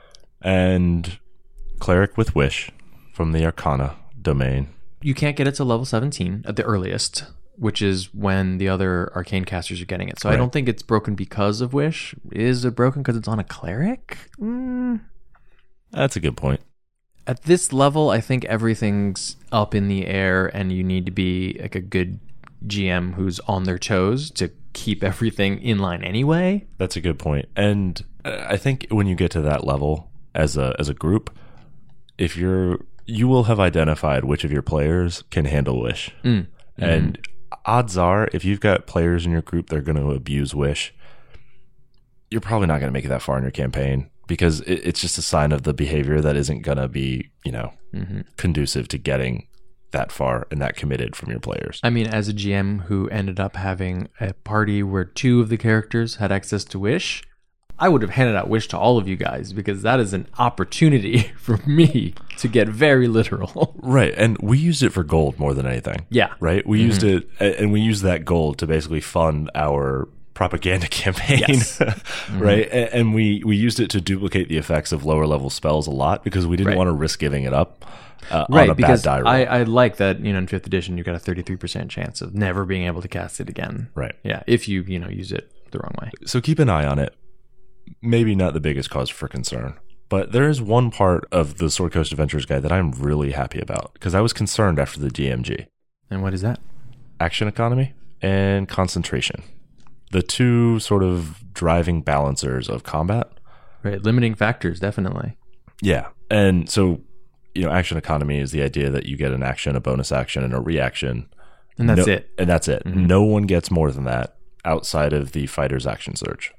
And Cleric with Wish from the Arcana domain. You can't get it to level seventeen at the earliest, which is when the other arcane casters are getting it. So right. I don't think it's broken because of Wish. Is it broken because it's on a cleric? Mm. That's a good point. At this level, I think everything's up in the air, and you need to be like a good G M who's on their toes to keep everything in line anyway. That's a good point. And I think when you get to that level as a as a group, if you're you will have identified which of your players can handle Wish. Mm. And mm. odds are, if you've got players in your group that are going to abuse Wish, you're probably not going to make it that far in your campaign, because it, it's just a sign of the behavior that isn't going to be, you know, mm-hmm. conducive to getting that far and that committed from your players. I mean, as a G M who ended up having a party where two of the characters had access to Wish, I would have handed out Wish to all of you guys, because that is an opportunity for me to get very literal. Right. And we used it for gold more than anything. Yeah. Right? We mm-hmm. used it, and we used that gold to basically fund our propaganda campaign. Yes. Right? Mm-hmm. And we, we used it to duplicate the effects of lower level spells a lot, because we didn't right. want to risk giving it up uh, right, on a because bad die roll. I, I like that, you know, in fifth edition, you got a thirty-three percent chance of never being able to cast it again. Right. Yeah. If you, you know, use it the wrong way. So keep an eye on it. Maybe not the biggest cause for concern, but there is one part of the Sword Coast Adventures guide that I'm really happy about, because I was concerned after the D M G. And what is that? Action economy and concentration. The two sort of driving balancers of combat. Right. Limiting factors, definitely. Yeah. And so, you know, action economy is the idea that you get an action, a bonus action, and a reaction. And that's no, it. And that's it. Mm-hmm. No one gets more than that outside of the fighter's action surge.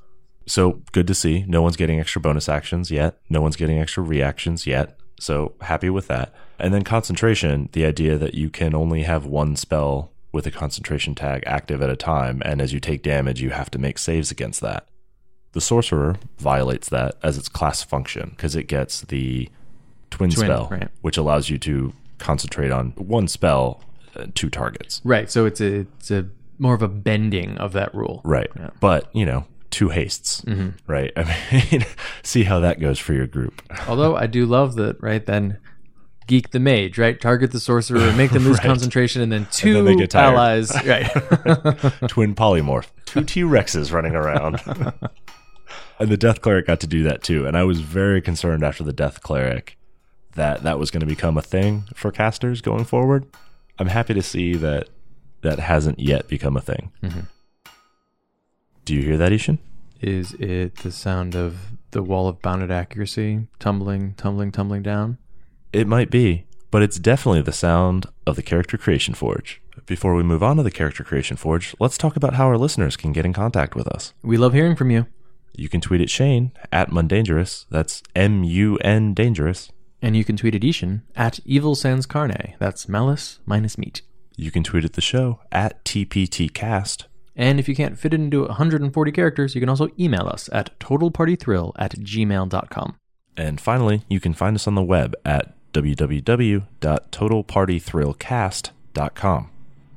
So good to see. No one's getting extra bonus actions yet. No one's getting extra reactions yet. So happy with that. And then concentration, the idea that you can only have one spell with a concentration tag active at a time, and as you take damage, you have to make saves against that. The sorcerer violates that as its class function, because it gets the twin, twin spell, right. which allows you to concentrate on one spell, uh, two targets. Right. So it's a it's a more of a bending of that rule. Right. Yeah. But, you know, two hastes, mm-hmm. right? I mean, see how that goes for your group. Although I do love that, right? Then geek the mage, right? Target the sorcerer, make them lose right. concentration, and then two and then they get tired. allies. Right. Twin polymorph. Two T-Rexes running around. And the Death Cleric got to do that too. And I was very concerned after the Death Cleric that that was going to become a thing for casters going forward. I'm happy to see that that hasn't yet become a thing. Mm-hmm. Do you hear that, Ishan? Is it the sound of the wall of bounded accuracy tumbling, tumbling, tumbling down? It might be, but it's definitely the sound of the Character Creation Forge. Before we move on to the Character Creation Forge, let's talk about how our listeners can get in contact with us. We love hearing from you. You can tweet at Shane, at Mundangerous. That's M U N Dangerous. And you can tweet at Ishan, at Evil Sans Carne. That's malice minus meat. You can tweet at the show, at T P T Cast. And if you can't fit it into one hundred forty characters, you can also email us at totalpartythrill at gmail dot com. And finally, you can find us on the web at w w w dot total party thrill cast dot com.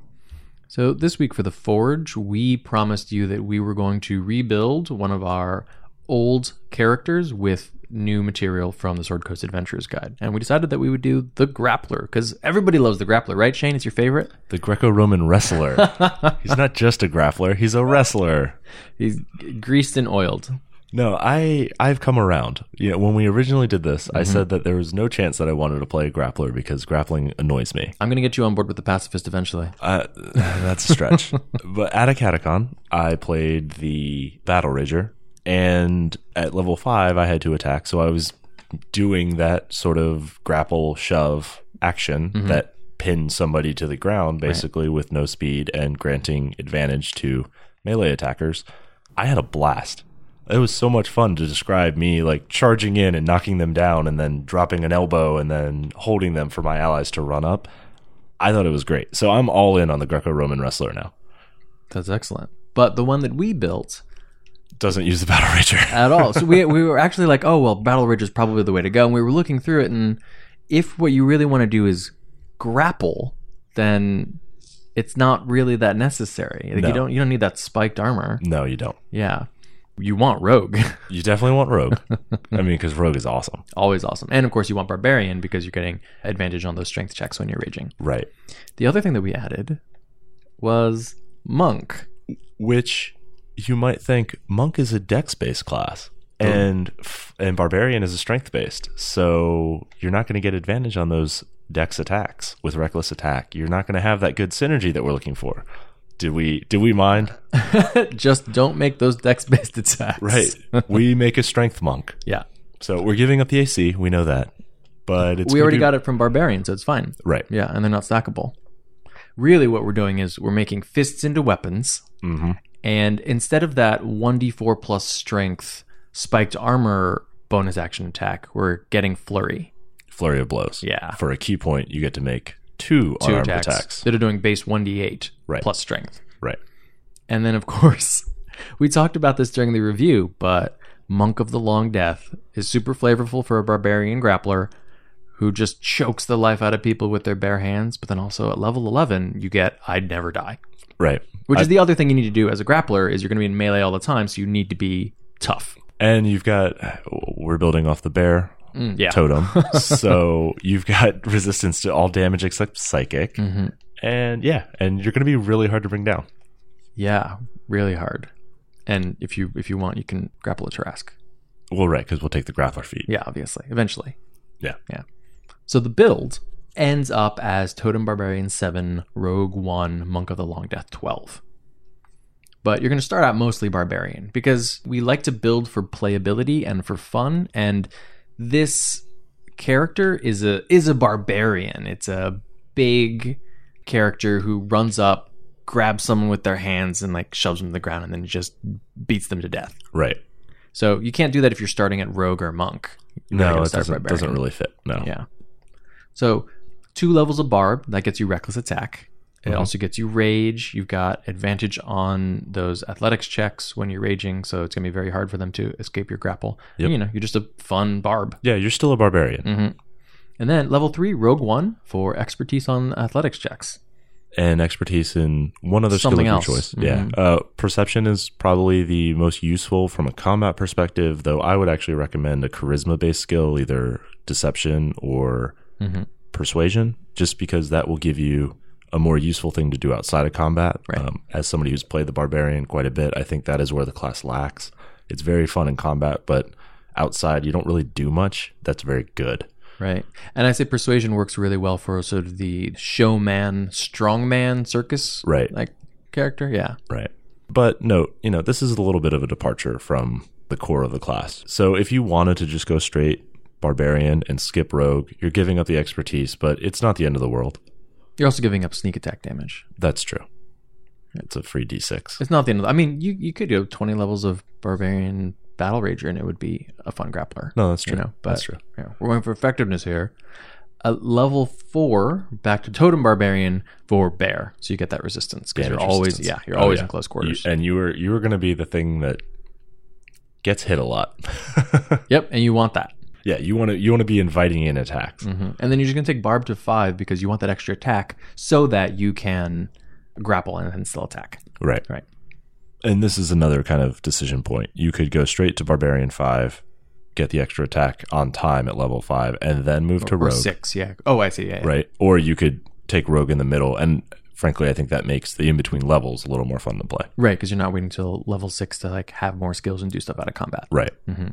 So this week for the Forge, we promised you that we were going to rebuild one of our old characters with new material from the Sword Coast Adventures guide. And we decided that we would do the Grappler, because everybody loves the Grappler, right, Shane? It's your favorite? The Greco-Roman wrestler. He's not just a grappler, he's a wrestler. He's greased and oiled. No, I, I've come around. You know, when we originally did this, mm-hmm. I said that there was no chance that I wanted to play a grappler because grappling annoys me. I'm going to get you on board with the pacifist eventually. Uh, that's a stretch. But at a Catacon, I played the Battle Rager. And at level five, I had to attack. So I was doing that sort of grapple shove action mm-hmm. that pinned somebody to the ground, basically, right. with no speed and granting advantage to melee attackers. I had a blast. It was so much fun to describe me like charging in and knocking them down and then dropping an elbow and then holding them for my allies to run up. I thought it was great. So I'm all in on the Greco-Roman wrestler now. That's excellent. But the one that we built doesn't use the Battle Rager at all. So we we were actually like, oh, well, Battle Rager is probably the way to go. And we were looking through it, and if what you really want to do is grapple, then it's not really that necessary. Like no. You don't you don't need that spiked armor. No, you don't. Yeah. You want Rogue. You definitely want Rogue. I mean, because Rogue is awesome. Always awesome. And of course, you want Barbarian because you're getting advantage on those strength checks when you're raging. Right. The other thing that we added was Monk. Which you might think Monk is a dex-based class. And and Barbarian is a strength-based. So you're not going to get advantage on those dex attacks with Reckless Attack. You're not going to have that good synergy that we're looking for. Did we did we mind? Just don't make those dex-based attacks. Right. We make a strength monk. Yeah. So we're giving up the A C. We know that. But it's we already be... got it from Barbarian, so it's fine. Right. Yeah, and they're not stackable. Really what we're doing is we're making fists into weapons. Mm-hmm. And instead of that one d four plus strength spiked armor bonus action attack, we're getting Flurry. Flurry of blows. Yeah. For a key point, you get to make two, two unarmed attacks. attacks. That are doing base one d eight right. plus strength. Right. And then, of course, we talked about this during the review, but Monk of the Long Death is super flavorful for a Barbarian grappler who just chokes the life out of people with their bare hands. But then also at level eleven, you get I'd Never Die. Right. Which I, is the other thing you need to do as a grappler is you're going to be in melee all the time, so you need to be tough. And you've got, we're building off the bear mm, yeah. totem. So you've got resistance to all damage except psychic. Mm-hmm. And yeah, and you're going to be really hard to bring down. Yeah, really hard. And if you if you want, you can grapple a Tarrasque. Well, right, because we'll take the grappler feat. Yeah, obviously. Eventually. Yeah. Yeah. So the build ends up as Totem Barbarian seven, Rogue one, Monk of the Long Death twelve. But you're going to start out mostly Barbarian because we like to build for playability and for fun. And this character is a is a barbarian. It's a big character who runs up, grabs someone with their hands and like shoves them to the ground and then just beats them to death. Right. So you can't do that if you're starting at Rogue or Monk. You're no, it doesn't, doesn't really fit. No. Yeah. So two levels of Barb, that gets you Reckless Attack. It mm-hmm. also gets you Rage. You've got advantage on those athletics checks when you're raging, so it's going to be very hard for them to escape your grapple. Yep. And, you know, you're just a fun Barb. Yeah, you're still a Barbarian. Mm-hmm. And then level three, Rogue one for expertise on athletics checks. And expertise in one other Something skill of else. your choice. Mm-hmm. Yeah. Uh, perception is probably the most useful from a combat perspective, though I would actually recommend a charisma-based skill, either deception or mm-hmm. persuasion, just because that will give you a more useful thing to do outside of combat. Right. Um, as somebody who's played the Barbarian quite a bit, I think that is where the class lacks. It's very fun in combat, but outside you don't really do much. That's very good. Right. And I say persuasion works really well for sort of the showman, strongman circus right. like character. Yeah. Right. But note, you know, this is a little bit of a departure from the core of the class. So if you wanted to just go straight Barbarian and skip Rogue, you're giving up the expertise, but it's not the end of the world. You're also giving up sneak attack damage. That's true. It's a free D six. It's not the end of the, I mean, you, you could go twenty levels of Barbarian Battle Rager and it would be a fun grappler. No, that's true. You know, but, that's true. You know, we're going for effectiveness here. At level four, back to Totem Barbarian for Bear. So you get that resistance because you're always, resistance. yeah, you're oh, always yeah. in close quarters. You, and you were you were going to be the thing that gets hit a lot. Yep, and you want that. Yeah, you want to you want to be inviting in attacks. Mm-hmm. And then you're just going to take Barb to five because you want that extra attack so that you can grapple and then still attack. Right. Right. And this is another kind of decision point. You could go straight to Barbarian five, get the extra attack on time at level five, and then move to or Rogue. six, yeah. Oh, I see, yeah, yeah. Right? Or you could take Rogue in the middle, and frankly, I think that makes the in-between levels a little more fun to play. Right, because you're not waiting till level six to like have more skills and do stuff out of combat. Right. Mm-hmm.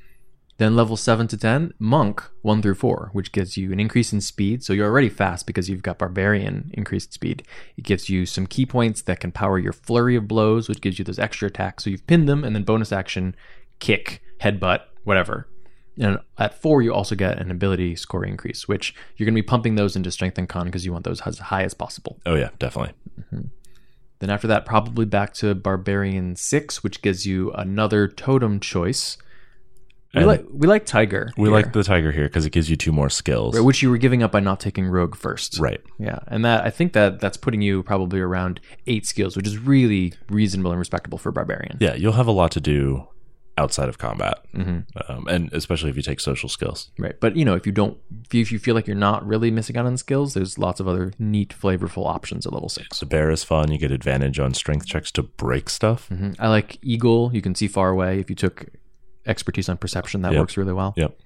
Then level seven to ten, Monk, one through four, which gives you an increase in speed. So you're already fast because you've got Barbarian increased speed. It gives you some key points that can power your flurry of blows, which gives you those extra attacks. So you've pinned them, and then bonus action, kick, headbutt, whatever. And at four, you also get an ability score increase, which you're going to be pumping those into Strength and Con because you want those as high as possible. Oh, yeah, definitely. Mm-hmm. Then after that, probably back to Barbarian six, which gives you another totem choice. We like we like Tiger. We here, like the Tiger here because it gives you two more skills. which you were giving up by not taking Rogue first. Right. Yeah, and that I think that that's putting you probably around eight skills, which is really reasonable and respectable for Barbarian. Yeah, you'll have a lot to do outside of combat, Mm-hmm. um, and especially if you take social skills. Right, but you know, if you don't, if you feel like you're not really missing out on skills, there's lots of other neat, flavorful options at level six. The bear is fun. You get advantage on strength checks to break stuff. Mm-hmm. I like Eagle. You can see far away. If you took expertise on perception, that Yep. works really well. Yep.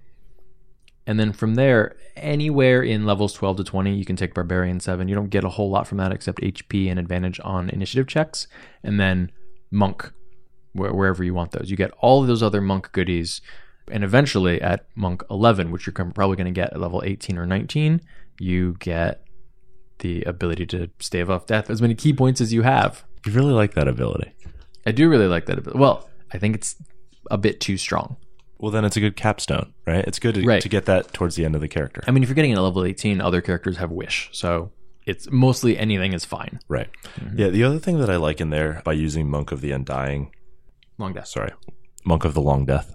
And then from there, anywhere in levels twelve to twenty, you can take Barbarian seven. You don't get a whole lot from that except H P and advantage on initiative checks. And then Monk, wh- wherever you want those. You get all of those other Monk goodies. And eventually at Monk eleven, which you're com- probably going to get at level eighteen or nineteen, you get the ability to stave off death as many key points as you have. You really like that ability. I do really like that ability. Well, I think it's a bit too strong. Well, then it's a good capstone, right? It's good to, Right. to get that towards the end of the character. I mean, if you're getting it at level eighteen, other characters have Wish. So it's mostly anything is fine. Right. Yeah, the other thing that I like in there by using Monk of the Undying, Long death. sorry, Monk of the Long Death,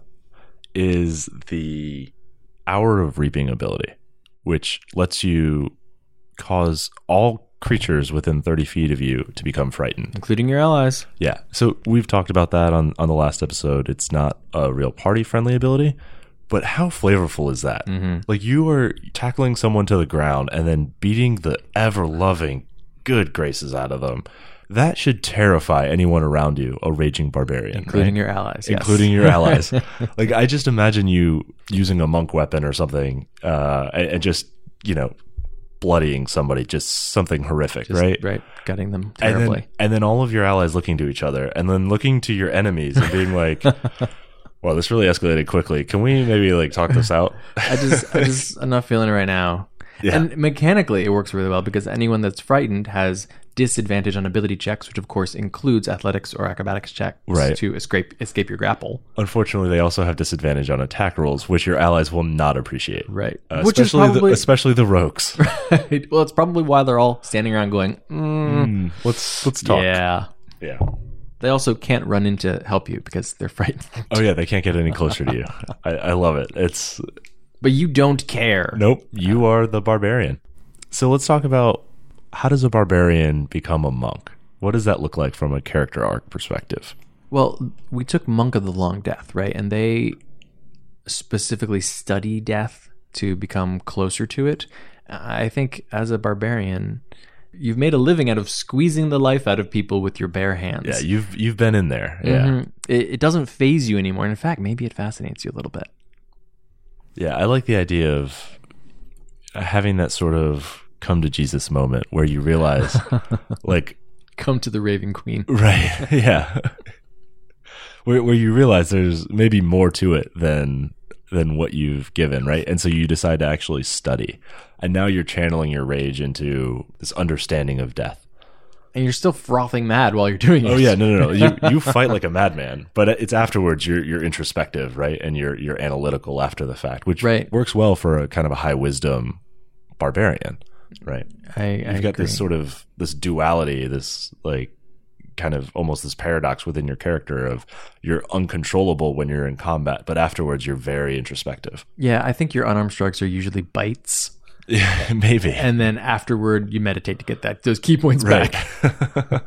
is the Hour of Reaping ability, which lets you cause all creatures within thirty feet of you to become frightened. Including your allies. Yeah. So we've talked about that on, on the last episode. It's not a real party friendly ability, but how flavorful is that? Mm-hmm. Like you are tackling someone to the ground and then beating the ever loving good graces out of them. That should terrify anyone around you, a raging barbarian. Including right? your allies. Yes. Including your allies. Like I just imagine you using a monk weapon or something, uh, and, and just, you know, bloodying somebody, just something horrific, Just, right? Right. Gutting them And terribly. then, and then all of your allies looking to each other, and then looking to your enemies and being like, "Well, this really escalated quickly. Can we maybe like talk this out?" I just, I just, I'm not feeling it right now. Yeah. And mechanically, it works really well because anyone that's frightened has disadvantage on ability checks, which of course includes athletics or acrobatics checks Right. to escape escape your grapple. Unfortunately, they also have disadvantage on attack rolls, which your allies will not appreciate. Right. Uh, Which is especially probably the, especially the rogues. well, it's probably why they're all standing around going, mm, Mm, let's let's talk. yeah. Yeah. They also can't run in to help you because they're frightened. Oh yeah, they can't get any closer to you. I, I love it. It's But you don't care. nope. You are the barbarian. So let's talk about how does a barbarian become a monk? What does that look like from a character arc perspective? Well, we took Monk of the Long Death, right? And they specifically study death to become closer to it. I think as a barbarian, you've made a living out of squeezing the life out of people with your bare hands. Yeah, you've you've been in there. Yeah. Mhm. It, it doesn't phase you anymore. And in fact, maybe it fascinates you a little bit. Yeah, I like the idea of having that sort of come to Jesus moment where you realize, like, Come to the Raven Queen. right, yeah, where where you realize there's maybe more to it than than what you've given, right? And so you decide to actually study, and now you're channeling your rage into this understanding of death. And you're still frothing mad while you're doing it. Oh yeah, no, no, no. You you fight like a madman, but it's afterwards you're you're introspective, right? And you're you're analytical after the fact, which Right. works well for a kind of a high wisdom barbarian, right? I, I You've got agree. this sort of this duality, this like kind of almost this paradox within your character of you're uncontrollable when you're in combat, but afterwards you're very introspective. Yeah, I think your unarmed strikes are usually bites. Yeah, maybe. And then afterward, you meditate to get that those key points Right. back.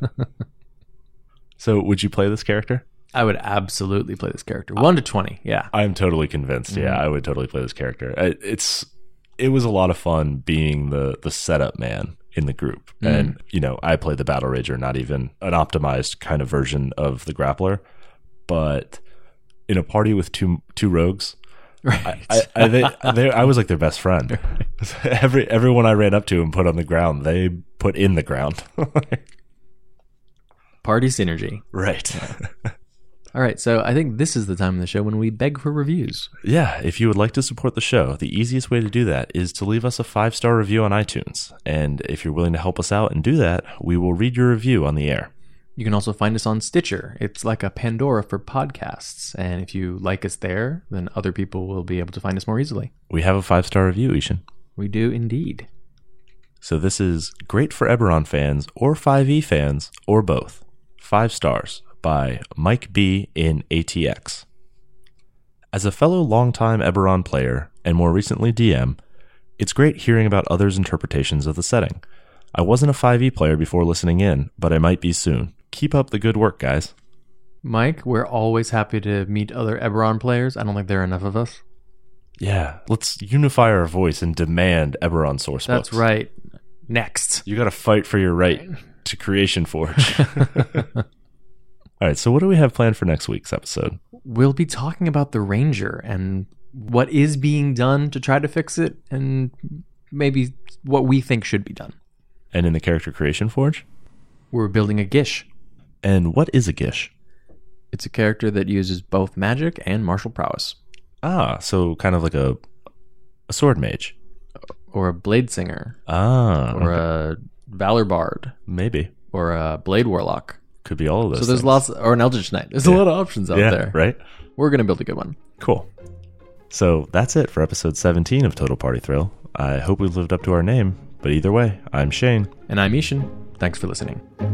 So would you play this character? I would absolutely play this character. One to twenty, yeah. I'm totally convinced. Yeah, I would totally play this character. I- It's it was a lot of fun being the the setup man in the group. Mm. And, you know, I play the Battle Rager, not even an optimized kind of version of the Grappler. But in a party with two two rogues, Right. I, I, I, they, they, I was like their best friend. Every Everyone I ran up to and put on the ground, they put in the ground. Party synergy. Right. All right, so I think this is the time of the show when we beg for reviews. Yeah, if you would like to support the show, the easiest way to do that is to leave us a five-star review on iTunes. And if you're willing to help us out and do that, we will read your review on the air. You can also find us on Stitcher. It's like a Pandora for podcasts. And if you like us there, then other people will be able to find us more easily. We have a five-star review, Ishan. We do indeed. So this is great for Eberron fans or five E fans or both. Five stars by Mike B. in A T X. As a fellow longtime Eberron player and more recently D M, it's great hearing about others' interpretations of the setting. I wasn't a five E player before listening in, but I might be soon. Keep up the good work, guys. Mike, we're always happy to meet other Eberron players. I don't think there are enough of us. Yeah, let's unify our voice and demand Eberron source books. That's right. Next. You gotta fight for your right to Creation Forge. All right, so what do we have planned for next week's episode? We'll be talking about the Ranger and what is being done to try to fix it and maybe what we think should be done. And in the Character Creation Forge? We're building a Gish. And what is a Gish? It's a character that uses both magic and martial prowess. Ah, so kind of like a a sword mage. Or a blade singer. Ah. Or okay. a valor bard. Maybe. Or a blade warlock. Could be all of those So there's things. lots, or an Eldritch Knight. There's Yeah. a lot of options out yeah, there. right? We're going to build a good one. Cool. So that's it for episode seventeen of Total Party Thrill. I hope we've lived up to our name, but either way, I'm Shane. And I'm Ishan. Thanks for listening.